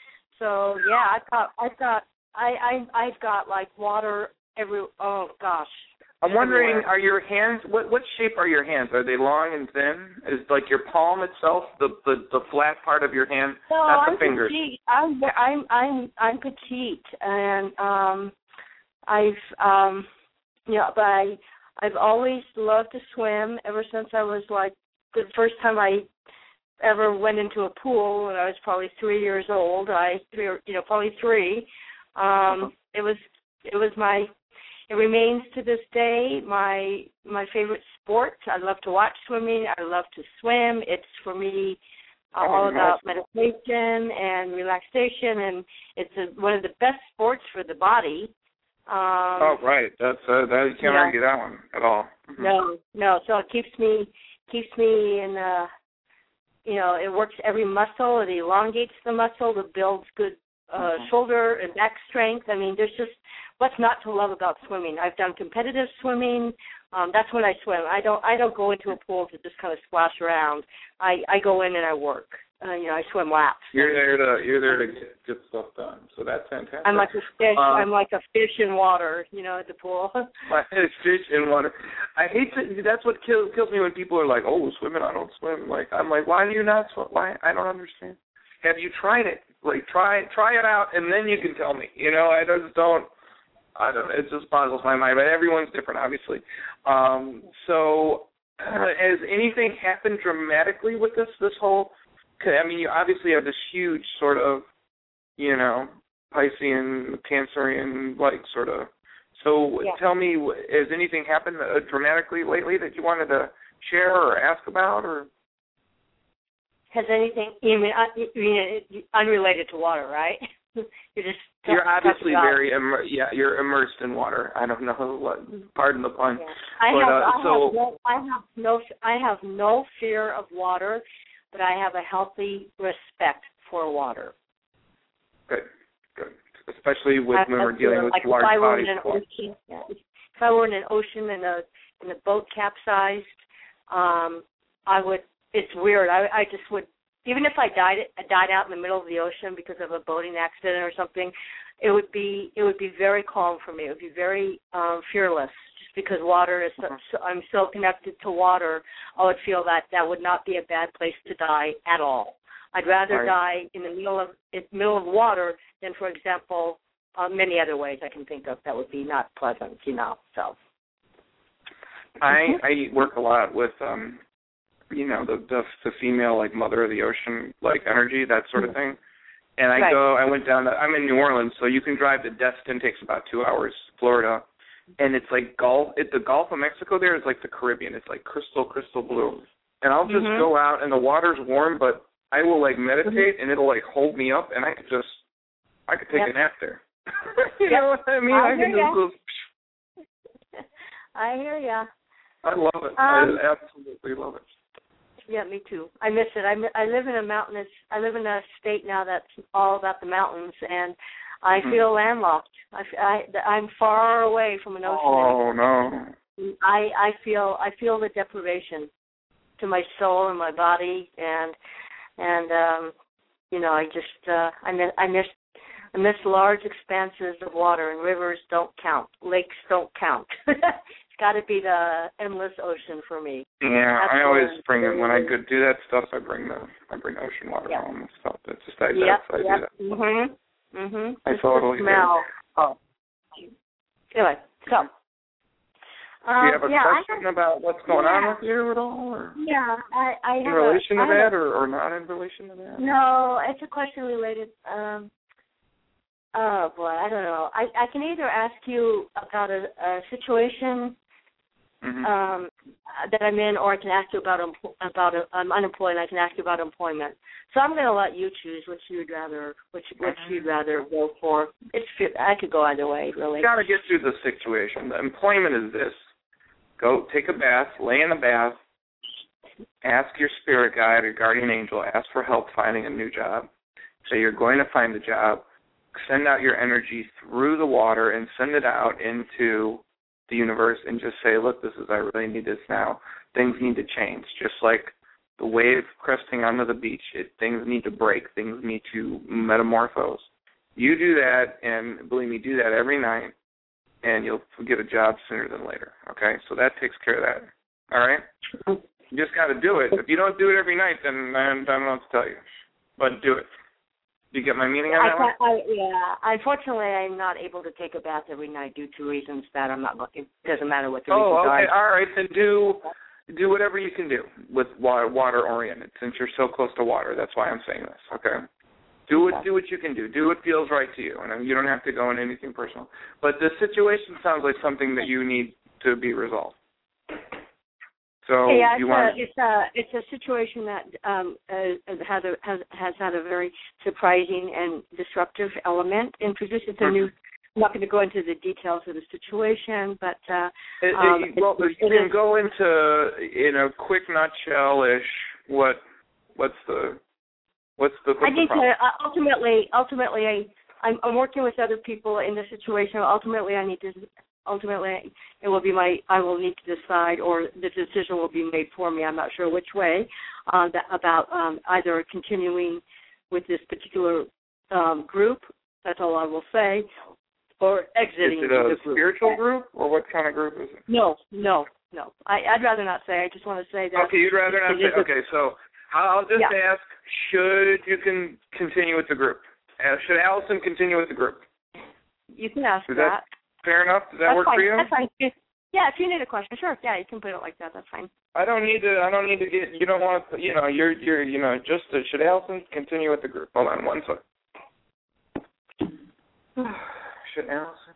So yeah, I've got I've got I I I've got like water every. Oh gosh. I'm wondering, everywhere. are your hands, what what shape are your hands? Are they long and thin? Is like your palm itself, the the, the flat part of your hand, No, not the I'm fingers? petite. I'm I'm I'm I'm petite, and um, I've um, yeah, but I I've always loved to swim ever since I was like the first time I ever went into a pool when I was probably three years old. I three or you know probably three. Um, it was it was my It remains to this day my my favorite sport. I love to watch swimming. I love to swim. It's for me uh, Oh, all nice. about meditation and relaxation, and it's a, one of the best sports for the body. Um, Oh, right. That's uh, that you can't yeah. argue that one at all. Mhm. No, no. So it keeps me keeps me in. Uh, you know, it works every muscle. It elongates the muscle. It builds good uh, Mhm. shoulder and back strength. I mean, there's just what's not to love about swimming. I've done competitive swimming. Um, that's when I swim. I don't. I don't go into a pool to just kind of splash around. I, I go in and I work. Uh, you know, I swim laps. You're there to you're there to get, get stuff done. So that's fantastic. I'm like a fish. Uh, I'm like a fish in water. You know, at the pool. My fish in water. I hate to. That's what kills kills me when people are like, "Oh, swimming, I don't swim." Like I'm like, why do you not swim? Why? I don't understand. Have you tried it? Like try try it out, and then you can tell me. You know, I just don't. I don't. It just boggles my mind. But everyone's different, obviously. Um, so, uh, has anything happened dramatically with this? This whole. I mean, you obviously have this huge sort of, you know, Piscean, Cancerian, like sort of. So Yeah. tell me, has anything happened uh, dramatically lately that you wanted to share or ask about, or? Has anything? You mean, uh, you mean unrelated to water, right? You're just. You're obviously about, very, immer- yeah, you're immersed in water. I don't know what, pardon the pun. Yeah. I but, have, uh, I so, have no, I have no, I have no fear of water, but I have a healthy respect for water. Good, good. Especially with I, when I we're dealing feel with like large if I were bodies in an of water. ocean, yeah, if I were in an ocean and a and the boat capsized, um, I would. It's weird. I, I just would. Even if I died, I died out in the middle of the ocean because of a boating accident or something, it would be it would be very calm for me. It would be very um, fearless, just because water is. So, so, I'm so connected to water. I would feel that that would not be a bad place to die at all. I'd rather Right. die in the middle of in the middle of water than, for example, uh, many other ways I can think of that would be not pleasant. You know, so. I I work a lot with um you know the the, the female like mother of the ocean like energy, that sort of thing. And I Right. go I went down to, I'm in New Orleans, so you can drive to Destin, takes about two hours, Florida. And it's like Gulf it the Gulf of Mexico there is like the Caribbean. It's like crystal, crystal blue. And I'll just Mhm. go out and the water's warm, but I will like meditate and it'll like hold me up and I could just I could take Yep. a nap there. you Yep. know what I mean? I I hear can ya. just go I hear ya. I love it. Um, I absolutely love it. Yeah, me too. I miss it. I, I live in a mountainous. I live in a state now that's all about the mountains, and I Mm-hmm. feel landlocked. I, I, I'm far away from an ocean. Oh no. I I feel I feel the deprivation to my soul and my body, and and um, you know I just uh, I miss I miss I miss large expanses of water, and rivers don't count. Lakes don't count. It's got to be the endless ocean for me. Yeah, That's I always where- bring it when I go do that stuff. I bring the I bring ocean water Yep. home and stuff. It's just I, Yep, that's, I yep. do that. Mhm. Mhm. I Just totally the do. smell. Oh. Anyway, so. Um, Do you have a yeah, question I have, about what's going yeah. on with you at all, or Yeah, I, I have in relation a, to I have that, a, or, or not in relation to that? No, it's a question related. Um, oh boy, I don't know. I, I can either ask you about a, a situation Mm-hmm. um, that I'm in, or I can ask you about about a, I'm unemployed. And I can ask you about employment. So I'm going to let you choose which you'd rather which which you'd rather go for. It's I could go either way, really. You got to get through the situation. The employment is this: go take a bath, lay in a bath, ask your spirit guide or guardian angel, ask for help finding a new job. Say you're going to find a job. Send out your energy through the water and send it out into the universe and just say, look, this is, I really need this now. Things need to change. Just like the wave cresting onto the beach, it, things need to break. Things need to metamorphose. You do that, and believe me, do that every night, and you'll get a job sooner than later, okay? So that takes care of that, all right? You just got to do it. If you don't do it every night, then I don't know what to tell you. But do it. Do you get my meaning on I that one? can't, I, yeah. Unfortunately, I'm not able to take a bath every night due to reasons that I'm not looking. It doesn't matter what the Oh, reasons okay. are. All right. Then do do whatever you can do with water, water oriented. Since you're so close to water, that's why I'm saying this. Okay. Do what do what you can do. Do what feels right to you, and you don't have to go into anything personal. But the situation sounds like something that you need to be resolved. So yeah, you it's want a, it's a it's a situation that um, uh, has a has has had a very surprising and disruptive element introduced. It's a new. I'm not going to go into the details of the situation, but uh, it, um, it, well, it, you it can is, go into in a quick nutshell ish. What what's the what's the what's I need the problem? to uh, ultimately ultimately I I'm, I'm working with other people in this situation. Ultimately, I need to. Ultimately, it will be my. I will need to decide, or the decision will be made for me. I'm not sure which way. Uh, that, about um, either continuing with this particular um, group. That's all I will say, or exiting Is it a the group. spiritual group, or what kind of group is it? No, no, no. I, I'd rather not say. I just want to say that. Okay, you'd rather not it is say. a- Okay, so I'll just Yeah. ask: should you can continue with the group? Uh, should Allison continue with the group? You can ask Is that. that fair enough? Does that That's work fine. for you? That's fine. If- Yeah, if you need a question, sure. Yeah, you can put it like that. That's fine. I don't need to. I don't need to get. You don't want to. You know. You're. You're. You know. Just uh, should Allison continue with the group? Hold on one second. Should Allison?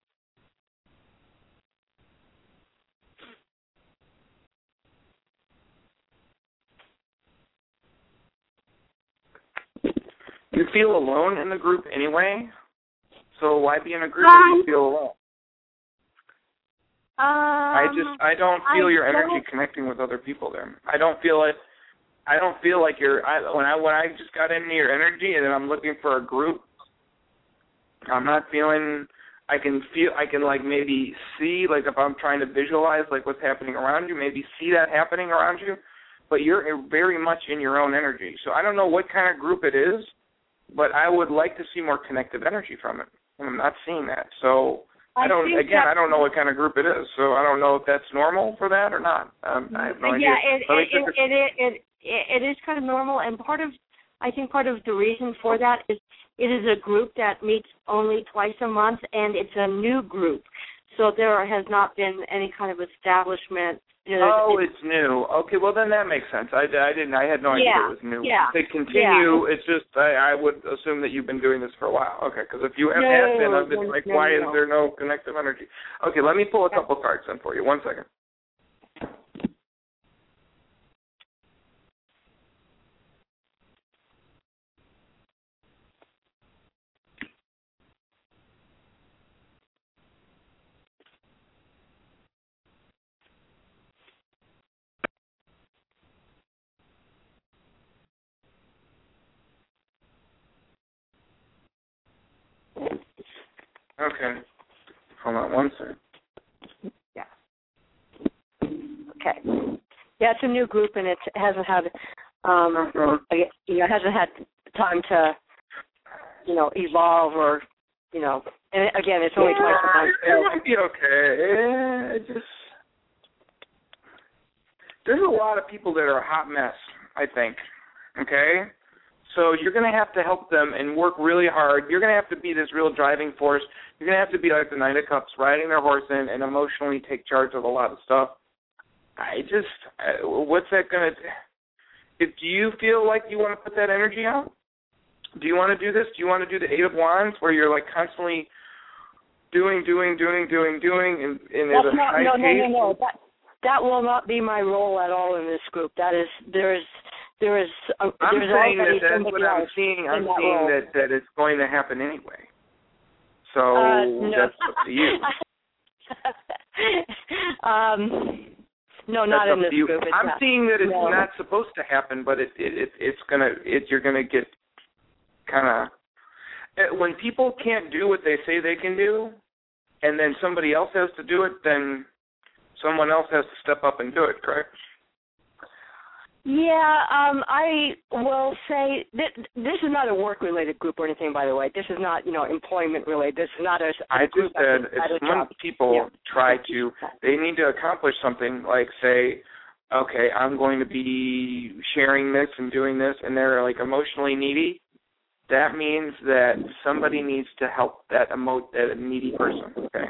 You feel alone in the group anyway, so why be in a group if you feel alone? Um, I just I don't feel I your energy don't- connecting with other people there. I don't feel it. I don't feel like you're. I, when I when I just got into your energy and then I'm looking for a group, I'm not feeling. I can feel. I can like maybe see like if I'm trying to visualize like what's happening around you, maybe see that happening around you, but you're very much in your own energy. So I don't know what kind of group it is, but I would like to see more connective energy from it. And I'm not seeing that. So. I don't. think Again, that- I don't know what kind of group it is, so I don't know if that's normal for that or not. Um, I have no idea. Yeah, it, Let me it, take a- it, it, it, it is kind of normal, and part of, I think part of the reason for that is it is a group that meets only twice a month, and it's a new group, so there has not been any kind of establishment. You know, Oh, it's new. Okay, well then that makes sense. I, I didn't. I had no idea Yeah, it was new. yeah, They continue. yeah. It's just I, I would assume that you've been doing this for a while. Okay, because if you have No, had been, I've been no, like, no, why no. is there no connective energy? Okay, let me pull a couple cards then for you. One second. Okay. Hold on one second. Yeah. Okay. Yeah, it's a new group, and it hasn't had, um, Uh-huh. you know, it hasn't had time to, you know, evolve or, you know, and again, it's only yeah, twice a month. It might be okay. It just there's a lot of people that are a hot mess, I think. Okay? So you're going to have to help them and work really hard. You're going to have to be this real driving force. You're going to have to be like the Knight of Cups, riding their horse in and emotionally take charge of a lot of stuff. I just, uh, what's that going to, do you feel like you want to put that energy out? Do you want to do this? Do you want to do the Eight of Wands where you're like constantly doing, doing, doing, doing, doing, and, and there's a not, high no, pace? no, no, no. That, that will not be my role at all in this group. That is, there is, there is. Uh, I'm there's saying already that that's what I'm else seeing. I'm in that seeing role. that, that it's going to happen anyway. So Uh, no. that's up to you. um, no, That's not up in this to you. group. It's I'm not. seeing that it's No. not supposed to happen, but it, it, it it's gonna it you're gonna get kind of when people can't do what they say they can do, and then somebody else has to do it, then someone else has to step up and do it. Correct? Yeah, um, I will say that this is not a work-related group or anything, by the way. This is not, you know, employment-related. This is not a, a I group just said at, at if a when job. people Yeah. try to, they need to accomplish something like say, okay, I'm going to be sharing this and doing this, and they're like emotionally needy. That means that somebody needs to help that emo- that needy person. Okay.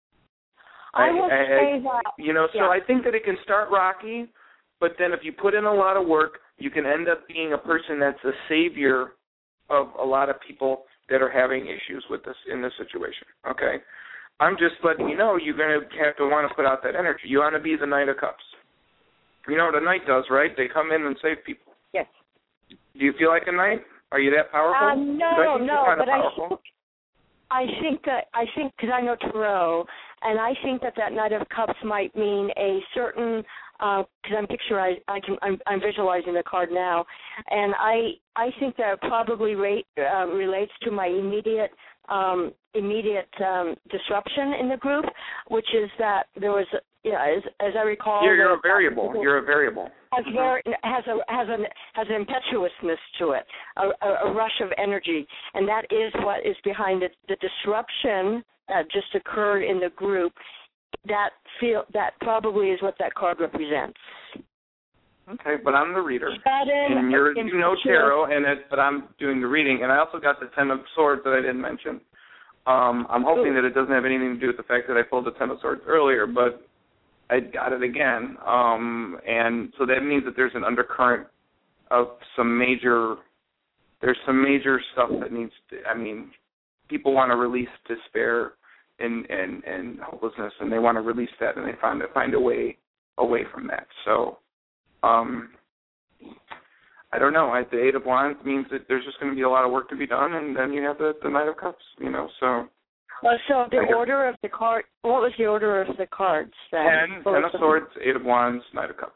I will I, I, say that. You know, so yeah. I think that it can start rocky, but then if you put in a lot of work, you can end up being a person that's a savior of a lot of people that are having issues with this in this situation. Okay. I'm just letting you know you're going to have to want to put out that energy. You want to be the Knight of Cups. You know what a knight does, right? They come in and save people. Yes. Do you feel like a knight? Are you that powerful? Uh, no, I think no, you're kind of but I powerful. think, I think that I think because I know tarot, and I think that that Knight of Cups might mean a certain. Because uh, I'm picture I, I can I'm, I'm visualizing the card now, and I I think that it probably rate, uh, relates to my immediate um, immediate um, disruption in the group, which is that there was yeah as, as I recall You're, you're a that, variable. uh, You're a variable. Has very has a has an has an impetuousness to it, a, a, a rush of energy, and that is what is behind it. The disruption that just occurred in the group. That feel that probably is what that card represents. Okay, but I'm the reader, In, and you're in you know tarot, and it, but I'm doing the reading, and I also got the Ten of Swords that I didn't mention. Um, I'm hoping Ooh. that it doesn't have anything to do with the fact that I pulled the Ten of Swords earlier, but I got it again, um, and so that means that there's an undercurrent of some major. There's some major stuff that needs to. I mean, people want to release despair and and and hopelessness, and they want to release that, and they find find a way away from that. So, um, I don't know. I, the Eight of Wands means that there's just going to be a lot of work to be done, and then you have the, the Knight of Cups. You know, so. Well, so the order of the card. What was the order of the cards? Then? Ten, Ten of Swords, Eight of Wands, Knight of Cups.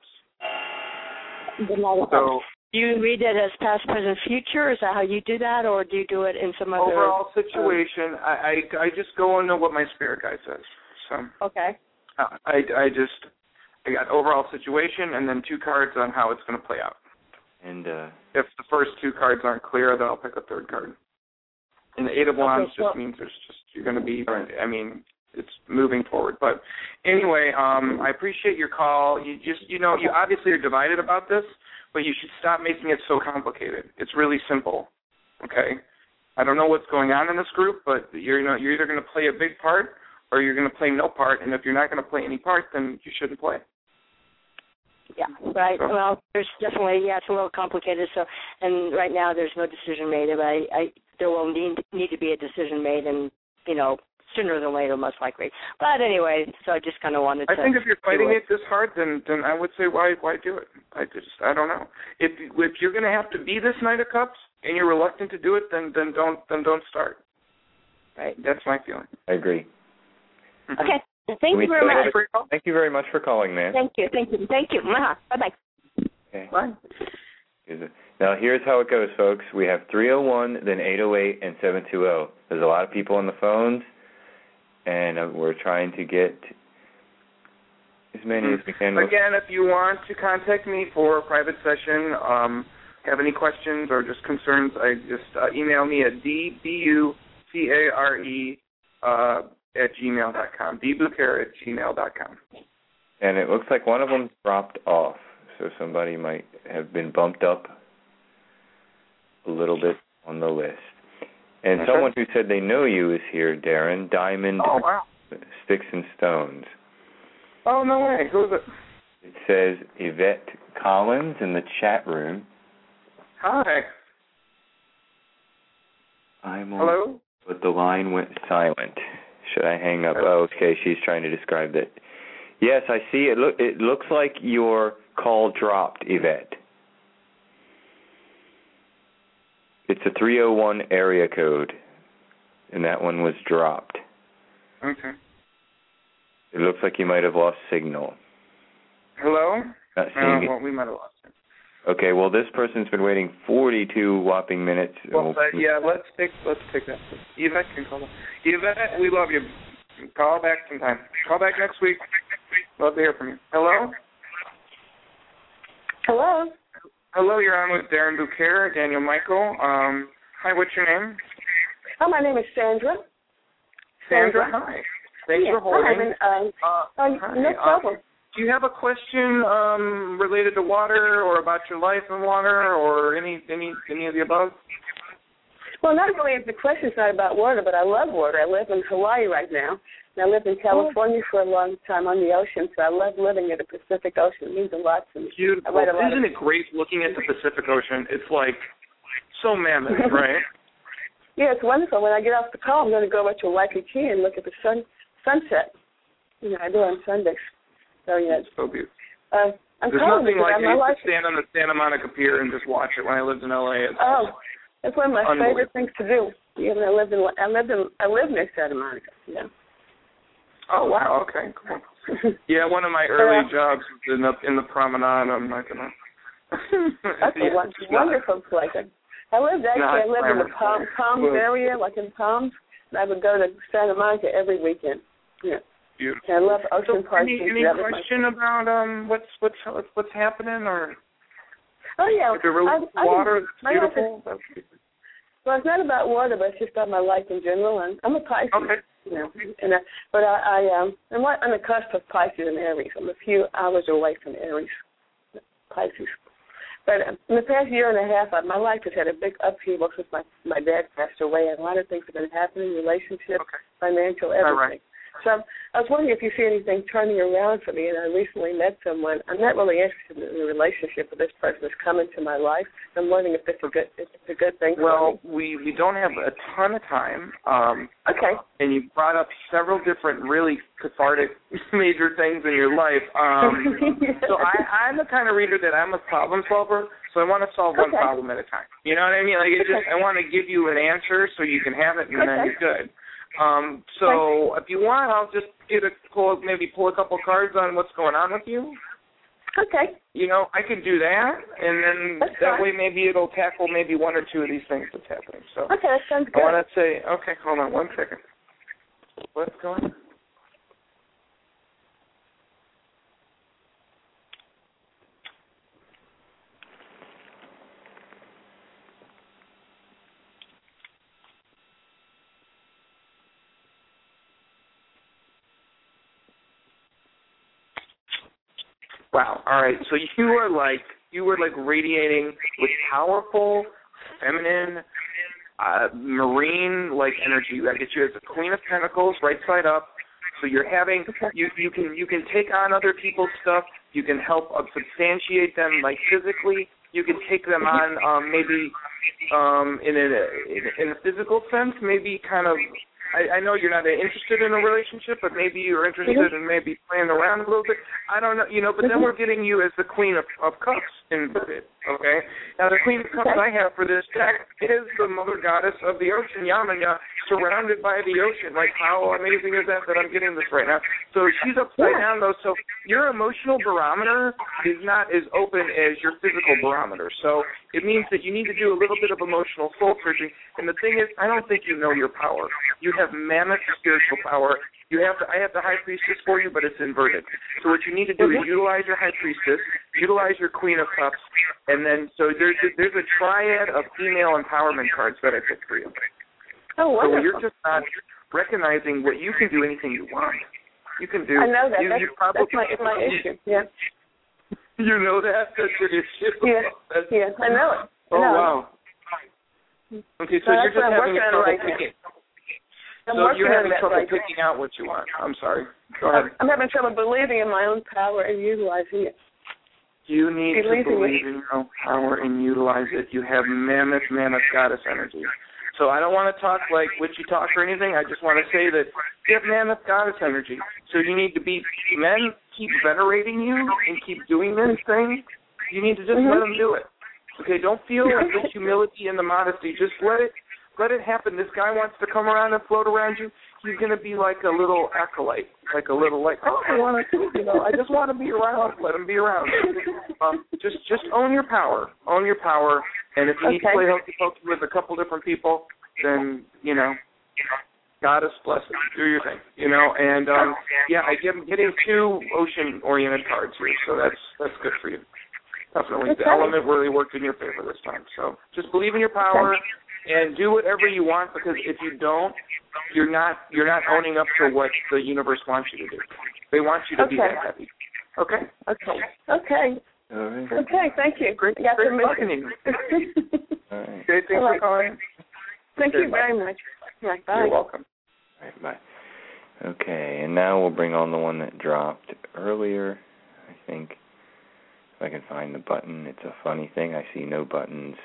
The Knight of Cups. So. Do you read it as past, present, future? Is that how you do that, or do you do it in some other overall situation? Uh, I, I I just go into what my spirit guide says. So okay. Uh, I I just I got overall situation and then two cards on how it's going to play out. And uh, if the first two cards aren't clear, then I'll pick a third card. And the Eight of Wands okay, so, just means there's just you're going to be. I mean, it's moving forward. But anyway, um, I appreciate your call. You just you know you obviously are divided about this. But you should stop making it so complicated. It's really simple, okay? I don't know what's going on in this group, but you're you know, you're either going to play a big part or you're going to play no part, and if you're not going to play any part, then you shouldn't play. Yeah, right. So. Well, there's definitely, yeah, it's a little complicated. So, and right now there's no decision made. But I, I there will need need to be a decision made, and you know, sooner than later, most likely. But anyway, so I just kind of wanted to. I think if you're fighting it. it this hard, then then I would say why why do it? I just I don't know. If if you're going to have to be this Knight of Cups and you're reluctant to do it, then then don't then don't start. Right. That's my feeling. I agree. Mm-hmm. Okay. Thank we you very much. Thank you very much for calling, man. Thank you. Thank you. Thank you. Bye bye. Okay. Bye. Now here's how it goes, folks. We have three oh one, then eight oh eight, and seven two zero. There's a lot of people on the phones. and uh, we're trying to get as many mm-hmm. as we can. Again, if you want to contact me for a private session, um, have any questions or just concerns, I just uh, email me at d b u c a r e uh, at gmail dot com, d bucare at gmail dot com. And it looks like one of them dropped off, so somebody might have been bumped up a little bit on the list. And okay. Someone who said they know you is here, Darren. Diamond, oh, wow. Sticks and Stones. Oh, no way. Who is it? It says Yvette Collins in the chat room. Hi. I'm on, Hello? But the line went silent. Should I hang up? Oh, okay, she's trying to describe that. Yes, I see. It, look, it looks like your call dropped, Yvette. It's a three oh one area code, and that one was dropped. Okay. It looks like you might have lost signal. Hello? Not uh, seeing well, it. we might have lost it. Okay, well, this person's been waiting forty-two whopping minutes. Well, uh, yeah, let's take let's take that. Yvette can call back. Yvette, we love you. Call back sometime. Call back next week. Love to hear from you. Hello? Hello? Hello, you're on with Darren Bucare, Daniel Michael. Um, hi, what's your name? Oh, my name is Sandra. Sandra, Sandra. Hi. Thanks yeah, for holding. An, uh, uh, uh, hi. No problem. Uh, do you have a question um, related to water or about your life in water or any any any of the above? Well, not really. The question's not about water, but I love water. I live in Hawaii right now. And I lived in California oh. for a long time on the ocean, so I love living at the Pacific Ocean. It means a lot to me. Beautiful. Isn't it great looking at the Pacific Ocean? It's like so mammoth, right? Yeah, it's wonderful. When I get off the call, I'm going to go over to Waikiki and look at the sun sunset. You know, I do on Sundays. So, yeah. It's so beautiful. Uh, I'm There's nothing like I used to stand on the Santa Monica Pier and just watch it when I lived in L A. It's oh, it's one of my favorite things to do. Yeah, I lived in I lived in I lived near Santa Monica. Yeah. Oh wow! Okay, cool. Yeah, one of my early uh, jobs was in the in the promenade. I'm not gonna. That's yeah, a wonderful not, place. I lived actually. I lived in the Palm, Palms area, like in Palms. And I would go to Santa Monica every weekend. Yeah. Beautiful. And I love ocean so parks. Any, any question about um what's what's what's happening or? Oh yeah. If there really I, water, I, that's beautiful. Is, well, it's not about water, but it's just about my life in general. And I'm a Pisces. Okay. You know, and I, but I, I um, I'm on the cusp of Pisces and Aries. I'm a few hours away from Aries, Pisces. But in the past year and a half, my life has had a big upheaval since my my dad passed away, and a lot of things have been happening: relationships, okay. financial, everything. Right. So I was wondering if you see anything turning around for me. And I recently met someone. I'm not really interested in a relationship, but this person has come into my life. I'm wondering if it's a good if it's a good thing. Well, for me. we we don't have a ton of time. Um, okay. And you brought up several different really cathartic major things in your life. Um, so I, I'm the kind of reader that I'm a problem solver. So I want to solve one okay. problem at a time. You know what I mean? Like it just I want to give you an answer so you can have it and okay. then you're good. Um, so if you want, I'll just get a pull, maybe pull a couple cards on what's going on with you. Okay. You know, I could do that, and then that's that fine. way maybe it'll tackle maybe one or two of these things that's happening. So okay, that sounds good. I want to say, okay, hold on one second. What's going on? Wow. All right. So you are like you were like radiating with powerful, feminine, uh, marine like energy. That gets you as the Queen of Pentacles, right side up. So you're having you you can you can take on other people's stuff. You can help uh, substantiate them like physically. You can take them on um, maybe um, in a in a physical sense. Maybe kind of. I, I know you're not interested in a relationship, but maybe you're interested mm-hmm. in maybe playing around a little bit. I don't know, you know, but mm-hmm. then we're getting you as the Queen of, of Cups in Okay? Now, the Queen of Cups I have for this deck is the mother goddess of the ocean, Yamanya, surrounded by the ocean. Like, how amazing is that that I'm getting this right now? So she's upside down, though, so your emotional barometer is not as open as your physical barometer. So it means that you need to do a little bit of emotional soul searching. And the thing is, I don't think you know your power. You have mammoth spiritual power. You have to, I have the High Priestess for you, but it's inverted. So what you need to do is utilize your High Priestess, utilize your Queen of Cups, and then so there's a, there's a triad of female empowerment cards that I picked for you. Oh, wonderful. So you're just not recognizing what you can do anything you want. You can do. I know that. You, that's, you probably, that's my, my issue. Yeah. You know that? That's your issue. Yeah. That's, yeah. I know it. I oh know wow. It. Okay, so, so you're just having trouble right picking. I'm so you're having trouble right picking out what you want. I'm sorry. Go ahead. I'm having trouble believing in my own power and utilizing it. You need Believing to believe it. in your own power and utilize it. You have mammoth, mammoth goddess energy. So I don't want to talk like witchy talk or anything. I just want to say that you have mammoth goddess energy. So you need to be, men keep venerating you and keep doing this thing. You need to just mm-hmm. let them do it. Okay, don't feel like the humility and the modesty. Just let it Let it happen. This guy wants to come around and float around you. He's going to be like a little acolyte, like a little like, oh, I want to, you know, I just want to be around. Let him be around. Um, just, just own your power. Own your power. And if you okay. need to play hokey pokey with a couple different people, then you know, goddess bless it. Do your thing. You know, and um, yeah, I am getting two ocean-oriented cards here, so that's that's good for you. Definitely, okay. the element really worked in your favor this time. So just believe in your power. Okay. And do whatever you want, because if you don't, you're not you're not owning up to what the universe wants you to do. They want you to okay. be that happy. Okay. Okay. Okay. All right. Okay. Thank you. Great. You got great permission. talking to you. All right. Okay. Thanks All right. for calling. Thank okay, you bye. very much. Right. Bye. You're welcome. All right. Bye. Okay, and now we'll bring on the one that dropped earlier. I think if I can find the button. It's a funny thing. I see no buttons.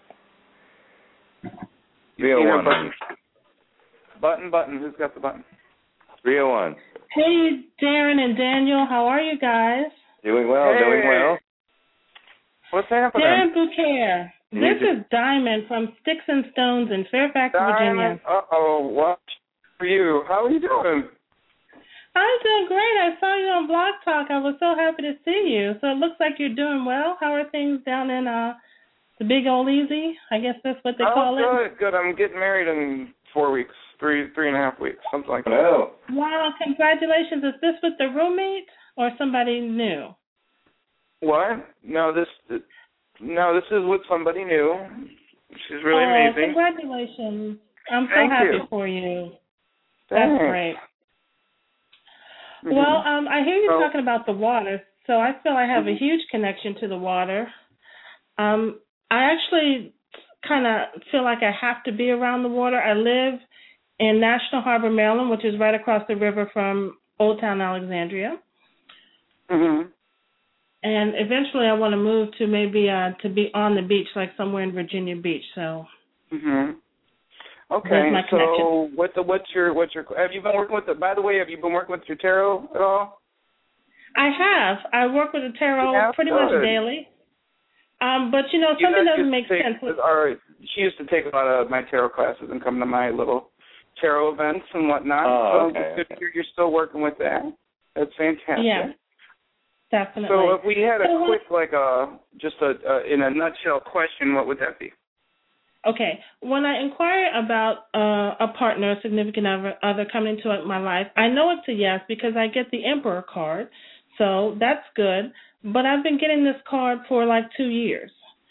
three oh one. Button. button, button. Who's got the button? three oh one. Hey, Darren and Daniel. How are you guys? Doing well, hey. doing well. What's happening? Darren Bouquet. This is Diamond from Sticks and Stones in Fairfax, Diamond. Virginia. Uh-oh, what for you? How are you doing? I'm doing great. I saw you on Blog Talk. I was so happy to see you. So it looks like you're doing well. How are things down in uh the Big Ol' Easy? I guess that's what they oh, call good, it. good. I'm getting married in four weeks, three, three and a half weeks, something like that. Oh. Wow, congratulations. Is this with the roommate or somebody new? What? No, this, no, this is with somebody new. She's really oh, amazing. Congratulations. I'm so Thank happy you. for you. Thanks. That's great. Mm-hmm. Well, um, I hear you so, talking about the water, so I feel I have a huge connection to the water. Um, I actually kind of feel like I have to be around the water. I live in National Harbor, Maryland, which is right across the river from Old Town Alexandria. Mm-hmm. And eventually I want to move to maybe uh, to be on the beach, like somewhere in Virginia Beach. So. Mm-hmm. Okay, my so connection. what the what's your what's your have you been working with the by the way have you been working with your tarot at all? I have. I work with the tarot yeah, pretty good. much daily. Um, but you know You something know, doesn't make take, sense. With, or she used to take a lot of my tarot classes and come to my little tarot events and whatnot. Oh, so okay, it's good okay. you're, you're still working with that. That's fantastic. Yeah, definitely. So if we had a so quick like a just a, a in a nutshell question, what would that be? Okay, when I inquire about uh, a partner, a significant other, other coming into my life, I know it's a yes because I get the Emperor card, so that's good. But I've been getting this card for like two years.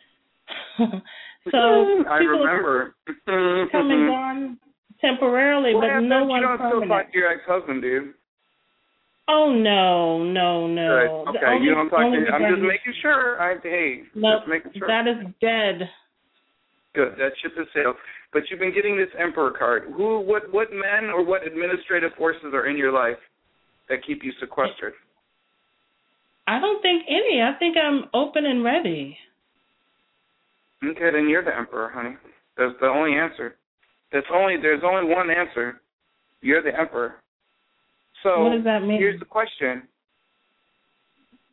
so I remember. come and gone temporarily, well, but no you one don't permanent. still talk to your ex-husband, dude. Oh no, no, no. Good. Okay, only, you don't talk to. only I'm because- just making sure. I hey, no, just making sure. that is dead. Good. That ship has sailed. But you've been getting this Emperor card. Who, what, what men or what administrative forces are in your life that keep you sequestered? I don't think any. I think I'm open and ready. Okay, then you're the Emperor, honey. That's the only answer. That's only. There's only one answer. You're the Emperor. So what does that mean? here's the question.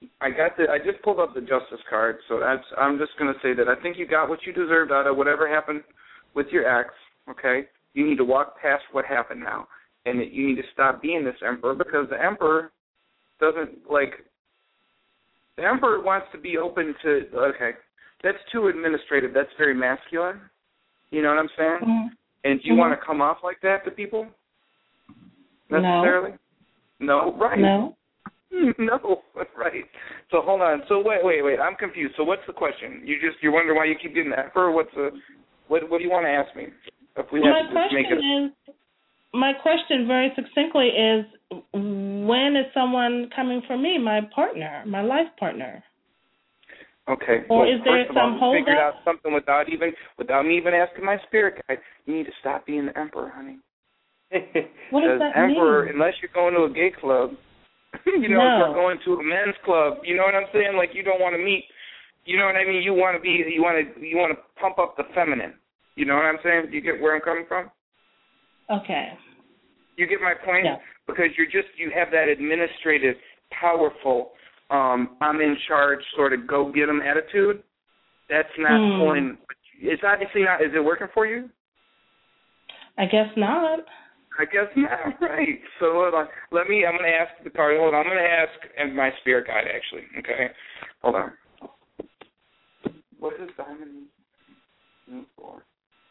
I got the. I just pulled up the justice card, so that's. I'm just going to say that I think you got what you deserved out of whatever happened with your ex. Okay, you need to walk past what happened now, and that you need to stop being this emperor, because the emperor doesn't like. The emperor wants to be open to. Okay, that's too administrative. That's very masculine. You know what I'm saying? Mm-hmm. And do you mm-hmm. want to come off like that to people? Necessarily? No, no right. No. No, right. So hold on. So wait, wait, wait. I'm confused. So what's the question? You just you wonder why you keep getting the emperor? What's the what? What do you want to ask me? If we have my to just question make it. is, my question very succinctly is, when is someone coming for me, my partner, my life partner? Okay. Or well, is there first of some all, hold you figured up? out something without even without me even asking my spirit guide. You need to stop being the emperor, honey. What does that emperor, mean? unless you're going to a gay club. you know, no. if you're going to a men's club, you know what I'm saying? Like you don't want to meet, you know what I mean? You want to be, you want to, you want to pump up the feminine. You know what I'm saying? You get where I'm coming from? Okay. You get my point? Yeah. Because you're just, you have that administrative, powerful, um, I'm in charge sort of go get 'em attitude. That's not hmm. pulling. It's obviously not. Is it working for you? I guess not. I guess not, right. So hold on. Let me, I'm going to ask the card. Hold on. I'm going to ask and my spirit guide, actually. Okay? Hold on. What does diamond mean for?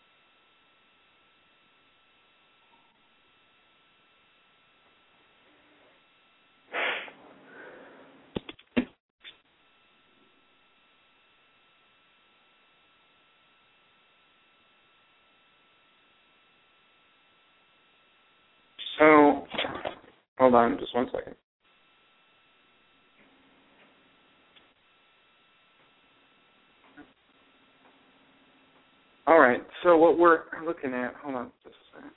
So, hold on just one second. All right, so what we're looking at, hold on just a second.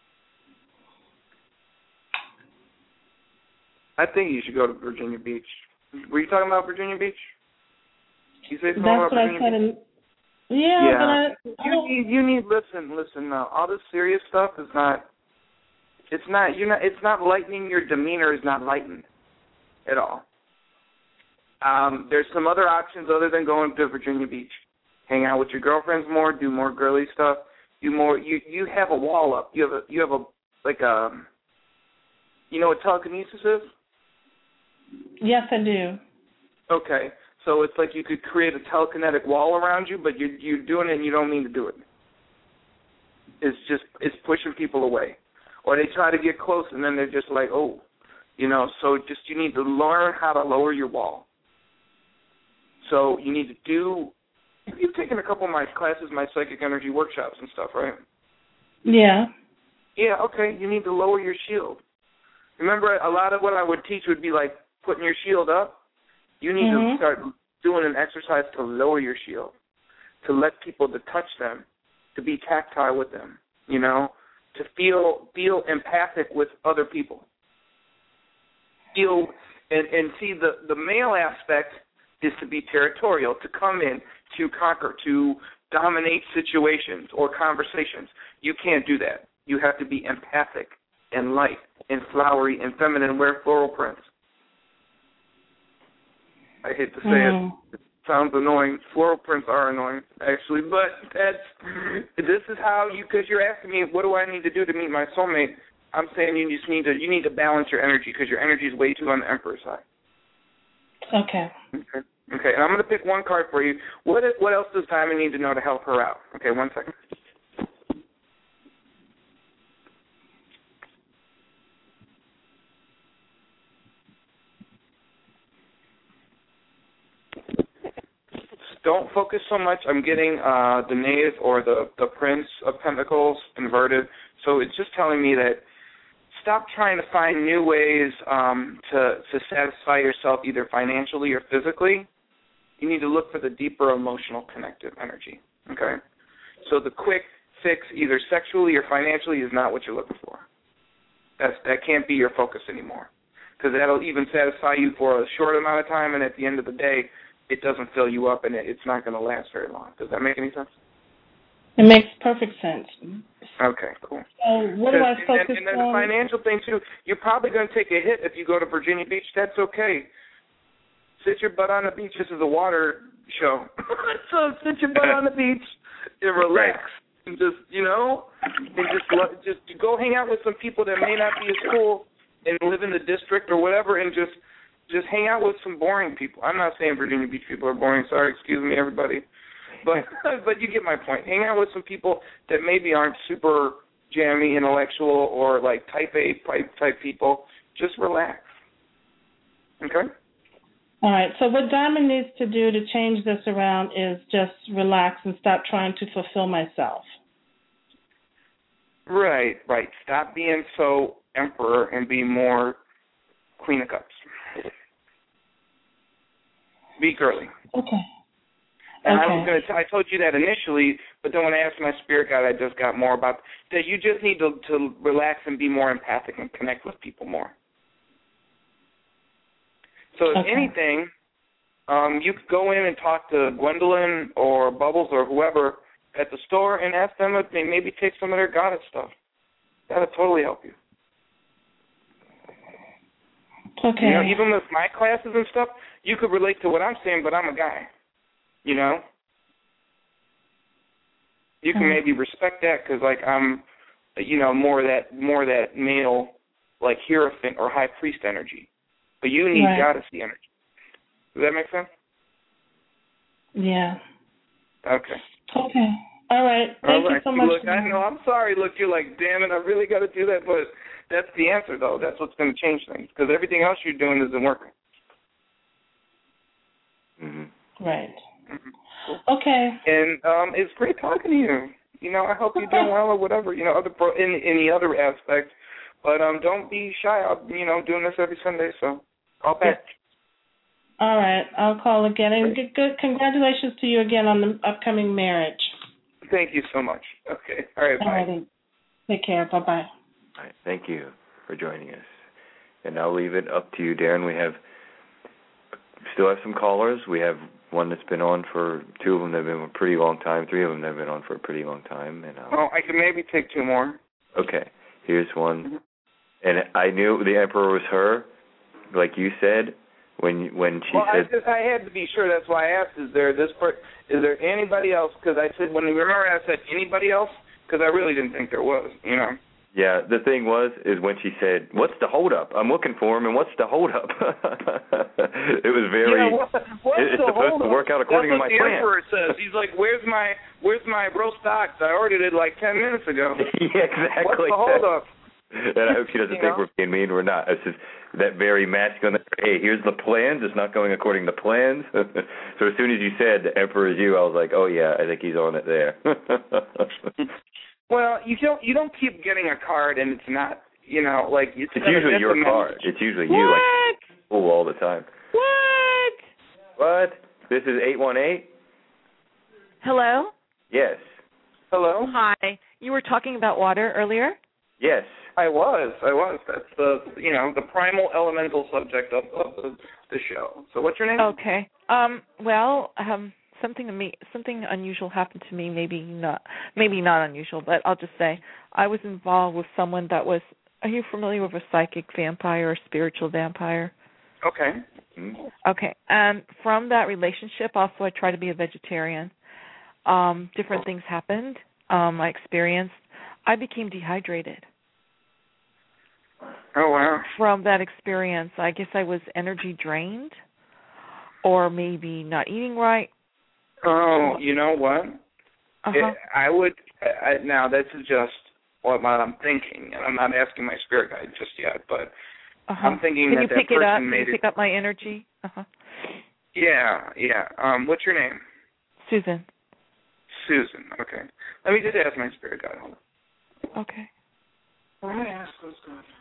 I think you should go to Virginia Beach. Were you talking about Virginia Beach? You say something That's about what Virginia I said. Beach? In, yeah, yeah. but I, I you need, you need, listen, listen now. All this serious stuff is not, it's not, you're not, it's not lightening. Your demeanor is not lightened at all. Um, there's some other options other than going to Virginia Beach. Hang out with your girlfriends more, do more girly stuff, do more. You you have a wall up. You have a you have a like a. You know what telekinesis is? Yes, I do. Okay, so it's like you could create a telekinetic wall around you, but you you're doing it and you don't mean to do it. It's just it's pushing people away, or they try to get close and then they're just like, oh, you know. So just you need to learn how to lower your wall. So you need to do. You've taken a couple of my classes, my psychic energy workshops and stuff, right? Yeah. Yeah, okay. You need to lower your shield. Remember, a lot of what I would teach would be like putting your shield up. You need mm-hmm. to start doing an exercise to lower your shield, to let people to touch them, to be tactile with them, you know, to feel feel empathic with other people. Feel and, and see the, the male aspect is to be territorial, to come in, to conquer, to dominate situations or conversations. You can't do that. You have to be empathic and light and flowery and feminine, wear floral prints. I hate to say mm. it. It sounds annoying. Floral prints are annoying, actually, but that's, this is how you, because you're asking me, what do I need to do to meet my soulmate? I'm saying you just need to, you need to balance your energy because your energy is way too on the Emperor side. Okay. Okay. Okay, and I'm going to pick one card for you. What is, what else does Diamond need to know to help her out? Okay, one second. Don't focus so much. I'm getting uh, the Knave or the, the Prince of Pentacles inverted. So it's just telling me that stop trying to find new ways um, to, to satisfy yourself either financially or physically. You need to look for the deeper emotional connective energy, okay? So the quick fix, either sexually or financially, is not what you're looking for. That's, that can't be your focus anymore because that'll even satisfy you for a short amount of time, and at the end of the day, it doesn't fill you up, and it, it's not going to last very long. Does that make any sense? It makes perfect sense. Okay, cool. So what do I focus and, and then on? the financial thing, too, you're probably going to take a hit if you go to Virginia Beach. That's okay. sit your butt on the beach. This is a water show. So sit your butt on the beach and relax. And just, you know, and just just go hang out with some people that may not be as cool and live in the district or whatever, and just just hang out with some boring people. I'm not saying Virginia Beach people are boring. Sorry, excuse me, everybody. But but you get my point. Hang out with some people that maybe aren't super jammy, intellectual, or like type A type type people. Just relax. Okay? All right. So what Diamond needs to do to change this around is just relax and stop trying to fulfill myself. Right, right. Stop being so emperor and be more Queen of Cups. Be girly. Okay. And okay. I was going to. I told you that initially, but then when I asked my spirit guide, I just got more about that. You just need to to relax and be more empathic and connect with people more. So if okay. anything, um, you could go in and talk to Gwendolyn or Bubbles or whoever at the store and ask them if they maybe take some of their goddess stuff. That would totally help you. Okay. You know, even with my classes and stuff, you could relate to what I'm saying, but I'm a guy. You know? You can mm-hmm. maybe respect that because, like, I'm, you know, more that more that male, like, Hierophant or High Priest energy. But you need right. goddessy energy. Does that make sense? Yeah. Okay. Okay. All right. Thank All right. you so much. Look, I know. I'm sorry. Look, you're like, damn it, I really got to do that. But that's the answer, though. That's what's going to change things because everything else you're doing isn't working. Mm-hmm. Right. Mm-hmm. Okay. And um, it's great talking to you. You know, I hope you're doing well or whatever. You know, other pro- in any other aspect. But um, don't be shy. I'm, you know, doing this every Sunday, so call back. All right, I'll call again. And good, good. Congratulations to you again on the upcoming marriage. Thank you so much. Okay. All right, bye. All righty. Take care. Bye-bye. All right, thank you for joining us. And I'll leave it up to you, Darren. We have still have some callers. We have one that's been on for, two of them that have been on a pretty long time, three of them that have been on for a pretty long time. And um, oh, I can maybe take two more. Okay, here's one. And I knew the Emperor was her, like you said, when when she well, said. Well, I just I had to be sure. That's why I asked. Is there this part? Is there anybody else? Because I said when remember I said anybody else because I really didn't think there was. You know. Yeah, the thing was is when she said, "What's the holdup? I'm looking for him, and what's the holdup?" It was very. Yeah, what, what's it's the supposed hold-up? to work out according That's to my what plan. the Emperor says. He's like, "Where's my Where's my roast ox? I ordered it like ten minutes ago." Yeah, exactly. What's the holdup? And I hope she doesn't you think know? we're being mean. We're not. It's just that very masculine, hey, here's the plans. It's not going according to plans. So as soon as you said the Emperor is you, I was like, oh, yeah, I think he's on it there. Well, you don't you don't keep getting a card and it's not, you know, like... It's, it's usually your card. It's usually you, what? like, oh, all the time. What? What? This is eight one eight? Hello? Yes. Hello? Hi. You were talking about water earlier? Yes. I was. I was. That's the, you know, the primal elemental subject of, of the, the show. So what's your name? Okay. Um, well, um, something to me, something unusual happened to me. Maybe not, maybe not unusual, but I'll just say I was involved with someone that was. Are you familiar with a psychic vampire or spiritual vampire? Okay. Mm-hmm. Okay. And from that relationship, also I tried to be a vegetarian. Um, different things happened. Um, I experienced. I became dehydrated. Oh, wow. From that experience, I guess I was energy drained or maybe not eating right. Oh, you know what? Uh-huh. It, I would, I, now this is just what I'm thinking, and I'm not asking my spirit guide just yet, but uh-huh. I'm thinking Can that you that pick person it up? made Can you pick it, up my energy? Uh-huh. Yeah, yeah. Um, what's your name? Susan. Susan, okay. Let me just ask my spirit guide. Hold on. Okay. I'm going to ask what's going on.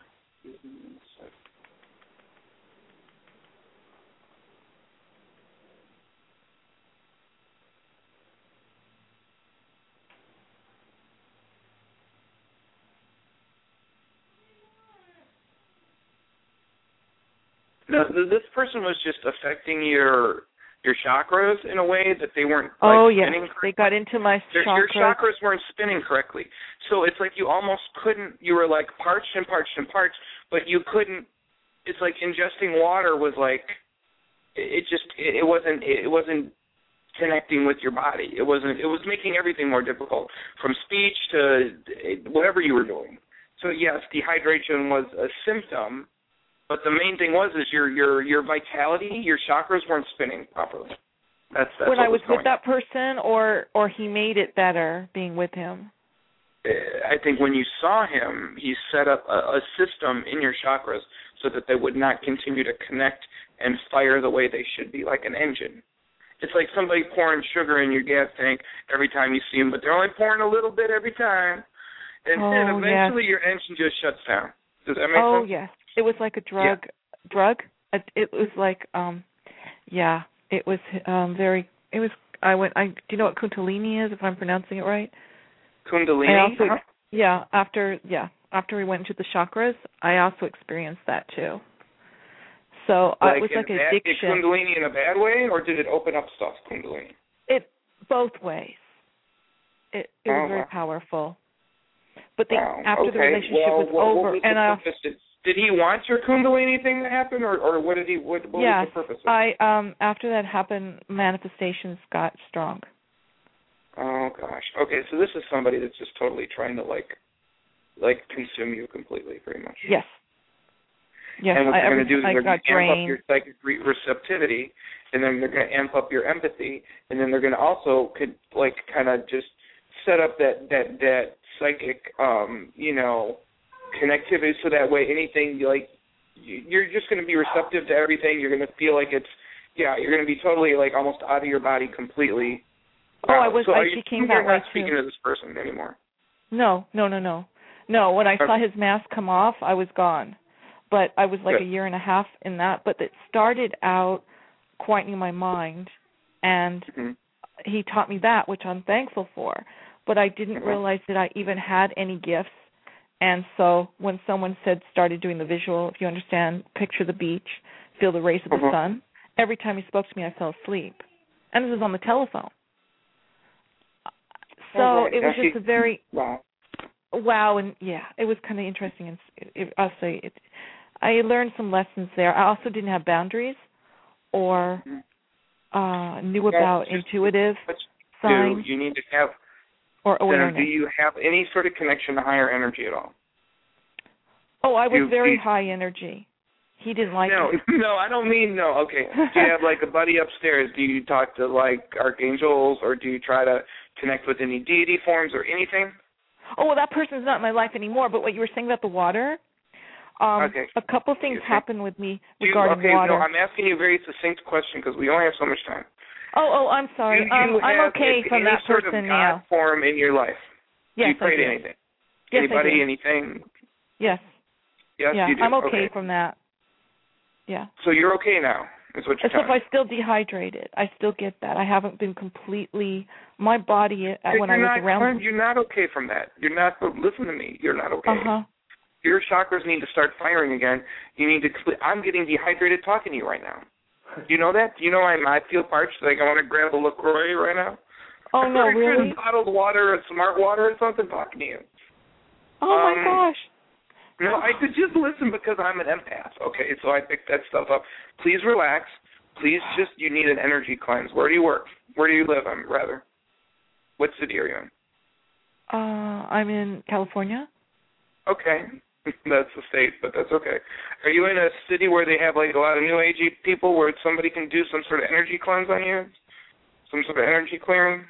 No, this person was just affecting your your chakras in a way that they weren't. Like, oh yes, spinning they got into my Their, chakras. Your chakras weren't spinning correctly, so it's like you almost couldn't. You were like parched and parched and parched, but you couldn't. It's like ingesting water was like it just it, it wasn't it wasn't connecting with your body. It wasn't. It was making everything more difficult, from speech to whatever you were doing. So yes, dehydration was a symptom, but the main thing was is your your your vitality, your chakras weren't spinning properly. That's, that's when I was, was with that person, or or he made it better being with him. I think when you saw him, he set up a, a system in your chakras so that they would not continue to connect and fire the way they should be, like an engine. It's like somebody pouring sugar in your gas tank every time you see them, but they're only pouring a little bit every time. And oh, then eventually yes. your engine just shuts down. Does that make oh, sense? Oh, yes. It was like a drug. Yeah. Drug? It, it was like, um, yeah, it was um, very, it was, I went, I, do you know what Kundalini is, if I'm pronouncing it right? Kundalini? I also, huh? Yeah, after, yeah, after we went into the chakras, I also experienced that too. So like uh, it was like an bad, addiction. Did Kundalini in a bad way, or did it open up stuff, Kundalini? It, both ways. It, it was oh, very wow. powerful. But the, wow. after okay. the relationship well, was what, over, what was and I, did, did he want your Kundalini thing to happen, or, or what did he? What, what yes, was the purpose of it? I um after that happened, manifestations got strong. Oh gosh. Okay, so this is somebody that's just totally trying to like, like consume you completely, pretty much. Yes. Yes. And what I, they're going to do is I they're going got to amp drained. up your psychic re- receptivity, and then they're going to amp up your empathy, and then they're going to also could like kind of just set up that that that psychic, um, you know, connectivity, so that way anything like you're just going to be receptive to everything. You're going to feel like it's, yeah, you're going to be totally like almost out of your body completely. Oh, wow. I was. So I you, became you're that way not speaking too. to this person anymore. No, no, no, no, no. When I okay. saw his mask come off, I was gone. But I was like Good. a year and a half in that. But it started out quietening my mind, and mm-hmm. he taught me that, which I'm thankful for. But I didn't mm-hmm. realize that I even had any gifts. And so when someone said, started doing the visual, if you understand, picture the beach, feel the rays of the mm-hmm. sun, every time he spoke to me, I fell asleep. And this was on the telephone. So oh, right. it was now just she, a very, wow. wow, and yeah, it was kind of interesting. And it, it, I'll say it. I learned some lessons there. I also didn't have boundaries or mm-hmm. uh, knew That's about just, intuitive do, signs. You need to have, or awareness. do you have any sort of connection to higher energy at all? Oh, I was you, very you, high energy. He didn't like no, it. No, I don't mean no. Okay. Do you have like a buddy upstairs? Do you talk to like archangels, or do you try to connect with any deity forms or anything? Oh, well, that person's not in my life anymore. But what you were saying about the water, um, okay. a couple things okay. happened with me you, regarding okay, water. No, I'm asking you a very succinct question because we only have so much time. Oh, oh, I'm sorry. Do you um, I'm have okay from any that sort person of God now. form in your life? Yes, do you pray I do. to anything? Yes, Anybody, I do. anything? Yes. Yes, yeah, you do. I'm okay, okay from that. Yeah. So you're okay now, is what you're Except telling me. I still dehydrated. I still get that. I haven't been completely, my body, uh, when I was not, around. You're not okay from that. You're not, listen to me, you're not okay. Uh-huh. Your chakras need to start firing again. You need to, I'm getting dehydrated talking to you right now. Do you know that? Do you know I, I feel parched, like I want to grab a LaCroix right now? Oh, no, or really? Bottled water or smart water or something talking to you. Oh, um, my gosh. No, I could just listen because I'm an empath, okay? So I picked that stuff up. Please relax. Please just, you need an energy cleanse. Where do you work? Where do you live, um, rather? What city are you in? Uh, I'm in California. Okay. That's the state, but that's okay. Are you in a city where they have, like, a lot of New Agey people where somebody can do some sort of energy cleanse on you? Some sort of energy clearing?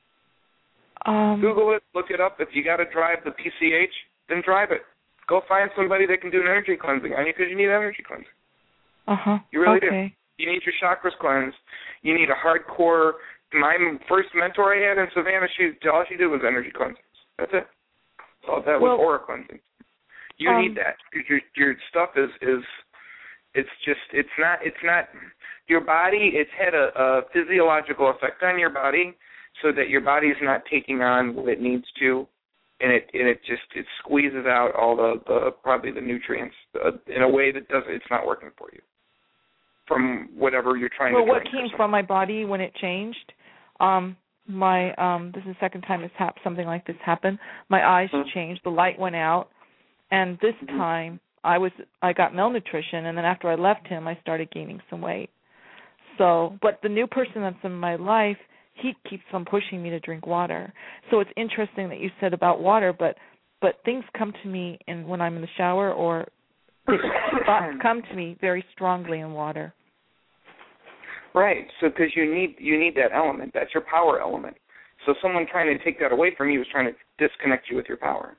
Um, Google it. Look it up. If you got to drive the P C H, then drive it. Go find somebody that can do an energy cleansing on you because you need energy cleansing. Uh-huh. You really okay. do. You need your chakras cleansed. You need a hardcore. My first mentor I had in Savannah, she all she did was energy cleansing. That's it. All that well, was aura cleansing. You um, need that because your your stuff is is it's just it's not it's not your body. It's had a, a physiological effect on your body, so that your body is not taking on what it needs to. And it and it just it squeezes out all the, the probably the nutrients uh, in a way that doesn't it's not working for you from whatever you're trying well, to. Well, what came from my body when it changed? Um, my um, this is the second time this hap- something like this happened. My eyes mm-hmm. changed. The light went out, and this mm-hmm. time I was I got malnutrition, and then after I left him, I started gaining some weight. So, but the new person that's in my life, he keeps on pushing me to drink water. So it's interesting that you said about water, but but things come to me in when I'm in the shower, or thoughts come to me very strongly in water. Right. So because you need you need that element. That's your power element. So someone trying to take that away from you is trying to disconnect you with your power.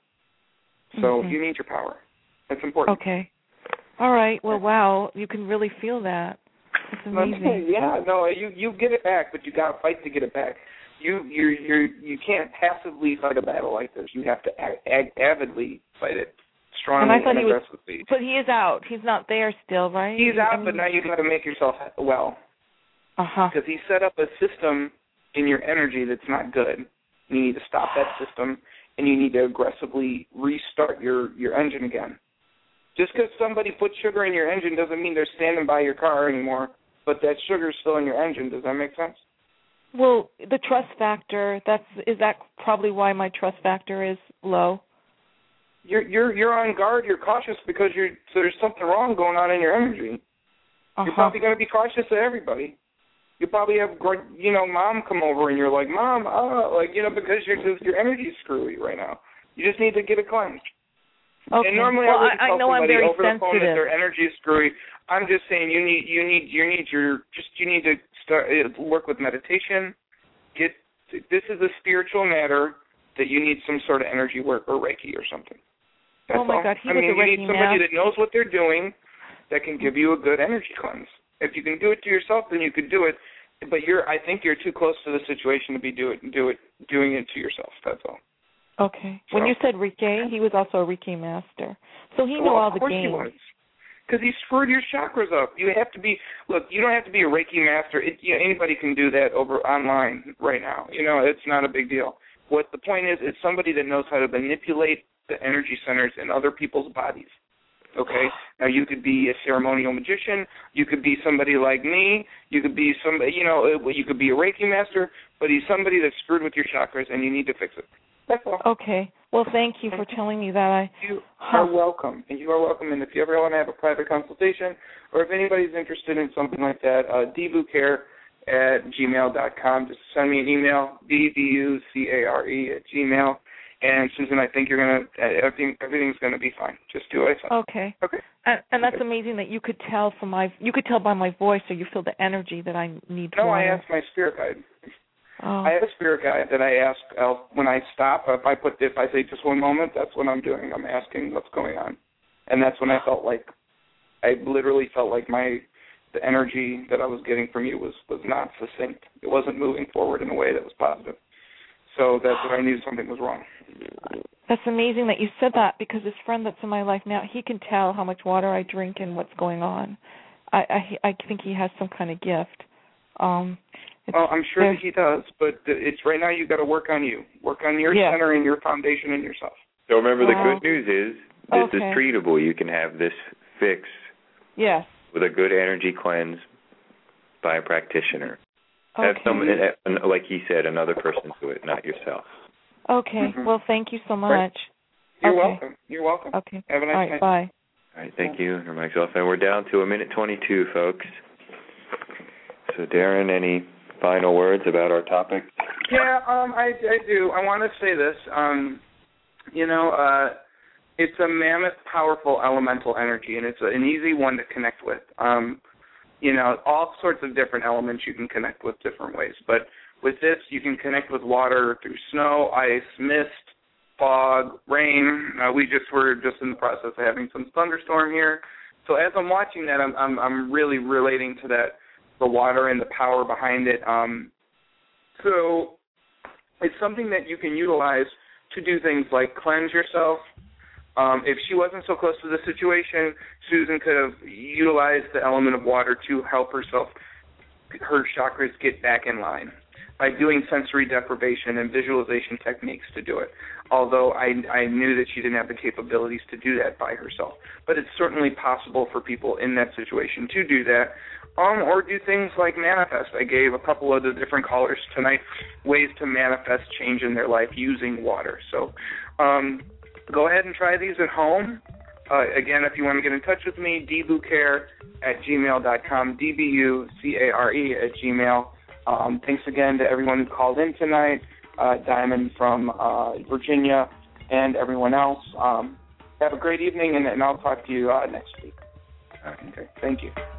So mm-hmm. you need your power. That's important. Okay. All right. Well, wow. You can really feel that. It's amazing. Yeah. No. You you get it back, but you got to fight to get it back. You you you you can't passively fight a battle like this. You have to ag- ag- avidly fight it strongly and, I thought and he aggressively. Was, but he is out. He's not there still, right? He's out, I mean, but now you got to make yourself well. Uh huh. Because he set up a system in your energy that's not good. You need to stop that system, and you need to aggressively restart your, your engine again. Just because somebody put sugar in your engine doesn't mean they're standing by your car anymore, but that sugar's still in your engine. Does that make sense? Well, the trust factor, that's is that probably why my trust factor is low? You're you're you're on guard, you're cautious because you're so there's something wrong going on in your energy. Uh-huh. You're probably going to be cautious of everybody. You probably have, you know, mom come over and you're like, Mom, uh, like, you know, because you're just, your energy's screwy right now. You just need to get it cleansed. Okay. And normally well, I wouldn't I, tell I know somebody I'm very over the phone that sensitive. their energy is screwy. I'm just saying you need, you need, you need your, just you need to start work with meditation. Get this is a spiritual matter that you need some sort of energy work or Reiki or something. That's oh my all. God, he I was mean, a Reiki you need somebody master. that knows what they're doing that can give you a good energy cleanse. If you can do it to yourself, then you could do it. But you're, I think you're too close to the situation to be do it, do it, doing it to yourself. That's all. Okay. So, when you said Reiki, he was also a Reiki master, so he knew well, all the games. Of course he was, because he screwed your chakras up. You have to be. Look, you don't have to be a Reiki master. It, you know, anybody can do that over online right now. You know, it's not a big deal. What the point is, it's somebody that knows how to manipulate the energy centers in other people's bodies. Okay? Now, you could be a ceremonial magician. You could be somebody like me. You could be somebody, you know, you could be a Reiki master, but he's somebody that's screwed with your chakras, and you need to fix it. That's all. Okay. Well, thank you for telling me that. I You are welcome. And you are welcome. And if you ever want to have a private consultation, or if anybody's interested in something like that, uh, debucare at gmail dot com. Just send me an email, D B U C A R E at gmail. And Susan, I think you're gonna everything everything's gonna be fine. Just do what I said. Okay. Okay. And, and that's okay. amazing that you could tell from my you could tell by my voice, or you feel the energy that I need. No, water. I asked my spirit guide. Oh. I have a spirit guide that I ask uh, when I stop. If I put if I say just one moment, that's what I'm doing. I'm asking what's going on, and that's when I felt like I literally felt like my the energy that I was getting from you was was not succinct. It wasn't moving forward in a way that was positive. So that's when I knew something was wrong. That's amazing that you said that, because this friend that's in my life now, he can tell how much water I drink and what's going on. I I, I think he has some kind of gift. Um, well, I'm sure that he does, but it's right now you got to work on you. Work on your yeah. center and your foundation and yourself. So remember, wow. the good news is this okay. is treatable. You can have this fixed yes. with a good energy cleanse by a practitioner. Okay. Have some, like he said, another person do it, not yourself. Okay. Mm-hmm. Well, thank you so much. Right. You're okay. welcome. You're welcome. Okay. Have a nice All right, night. bye. All right, thank you. Your mic's off, and we're down to a minute twenty-two, folks. So, Darren, any final words about our topic? Yeah, um, I, I do. I want to say this. Um, you know, uh, it's a mammoth, powerful elemental energy, and it's an easy one to connect with. Um, you know, all sorts of different elements you can connect with different ways. But with this, you can connect with water through snow, ice, mist, fog, rain. Uh, we just were just in the process of having some thunderstorm here. So as I'm watching that, I'm I'm, I'm really relating to that, the water and the power behind it. Um, so it's something that you can utilize to do things like cleanse yourself. Um, if she wasn't so close to the situation, Susan could have utilized the element of water to help herself, her chakras get back in line by doing sensory deprivation and visualization techniques to do it, although I, I knew that she didn't have the capabilities to do that by herself. But it's certainly possible for people in that situation to do that, um, or do things like manifest. I gave a couple of the different callers tonight ways to manifest change in their life using water. So um, go ahead and try these at home. Uh, again, if you want to get in touch with me, d bucare at gmail dot com, D B U C A R E at gmail. Um, thanks again to everyone who called in tonight, uh, Diamond from uh, Virginia, and everyone else. Um, have a great evening, and, and I'll talk to you uh, next week. All right. Okay, thank you.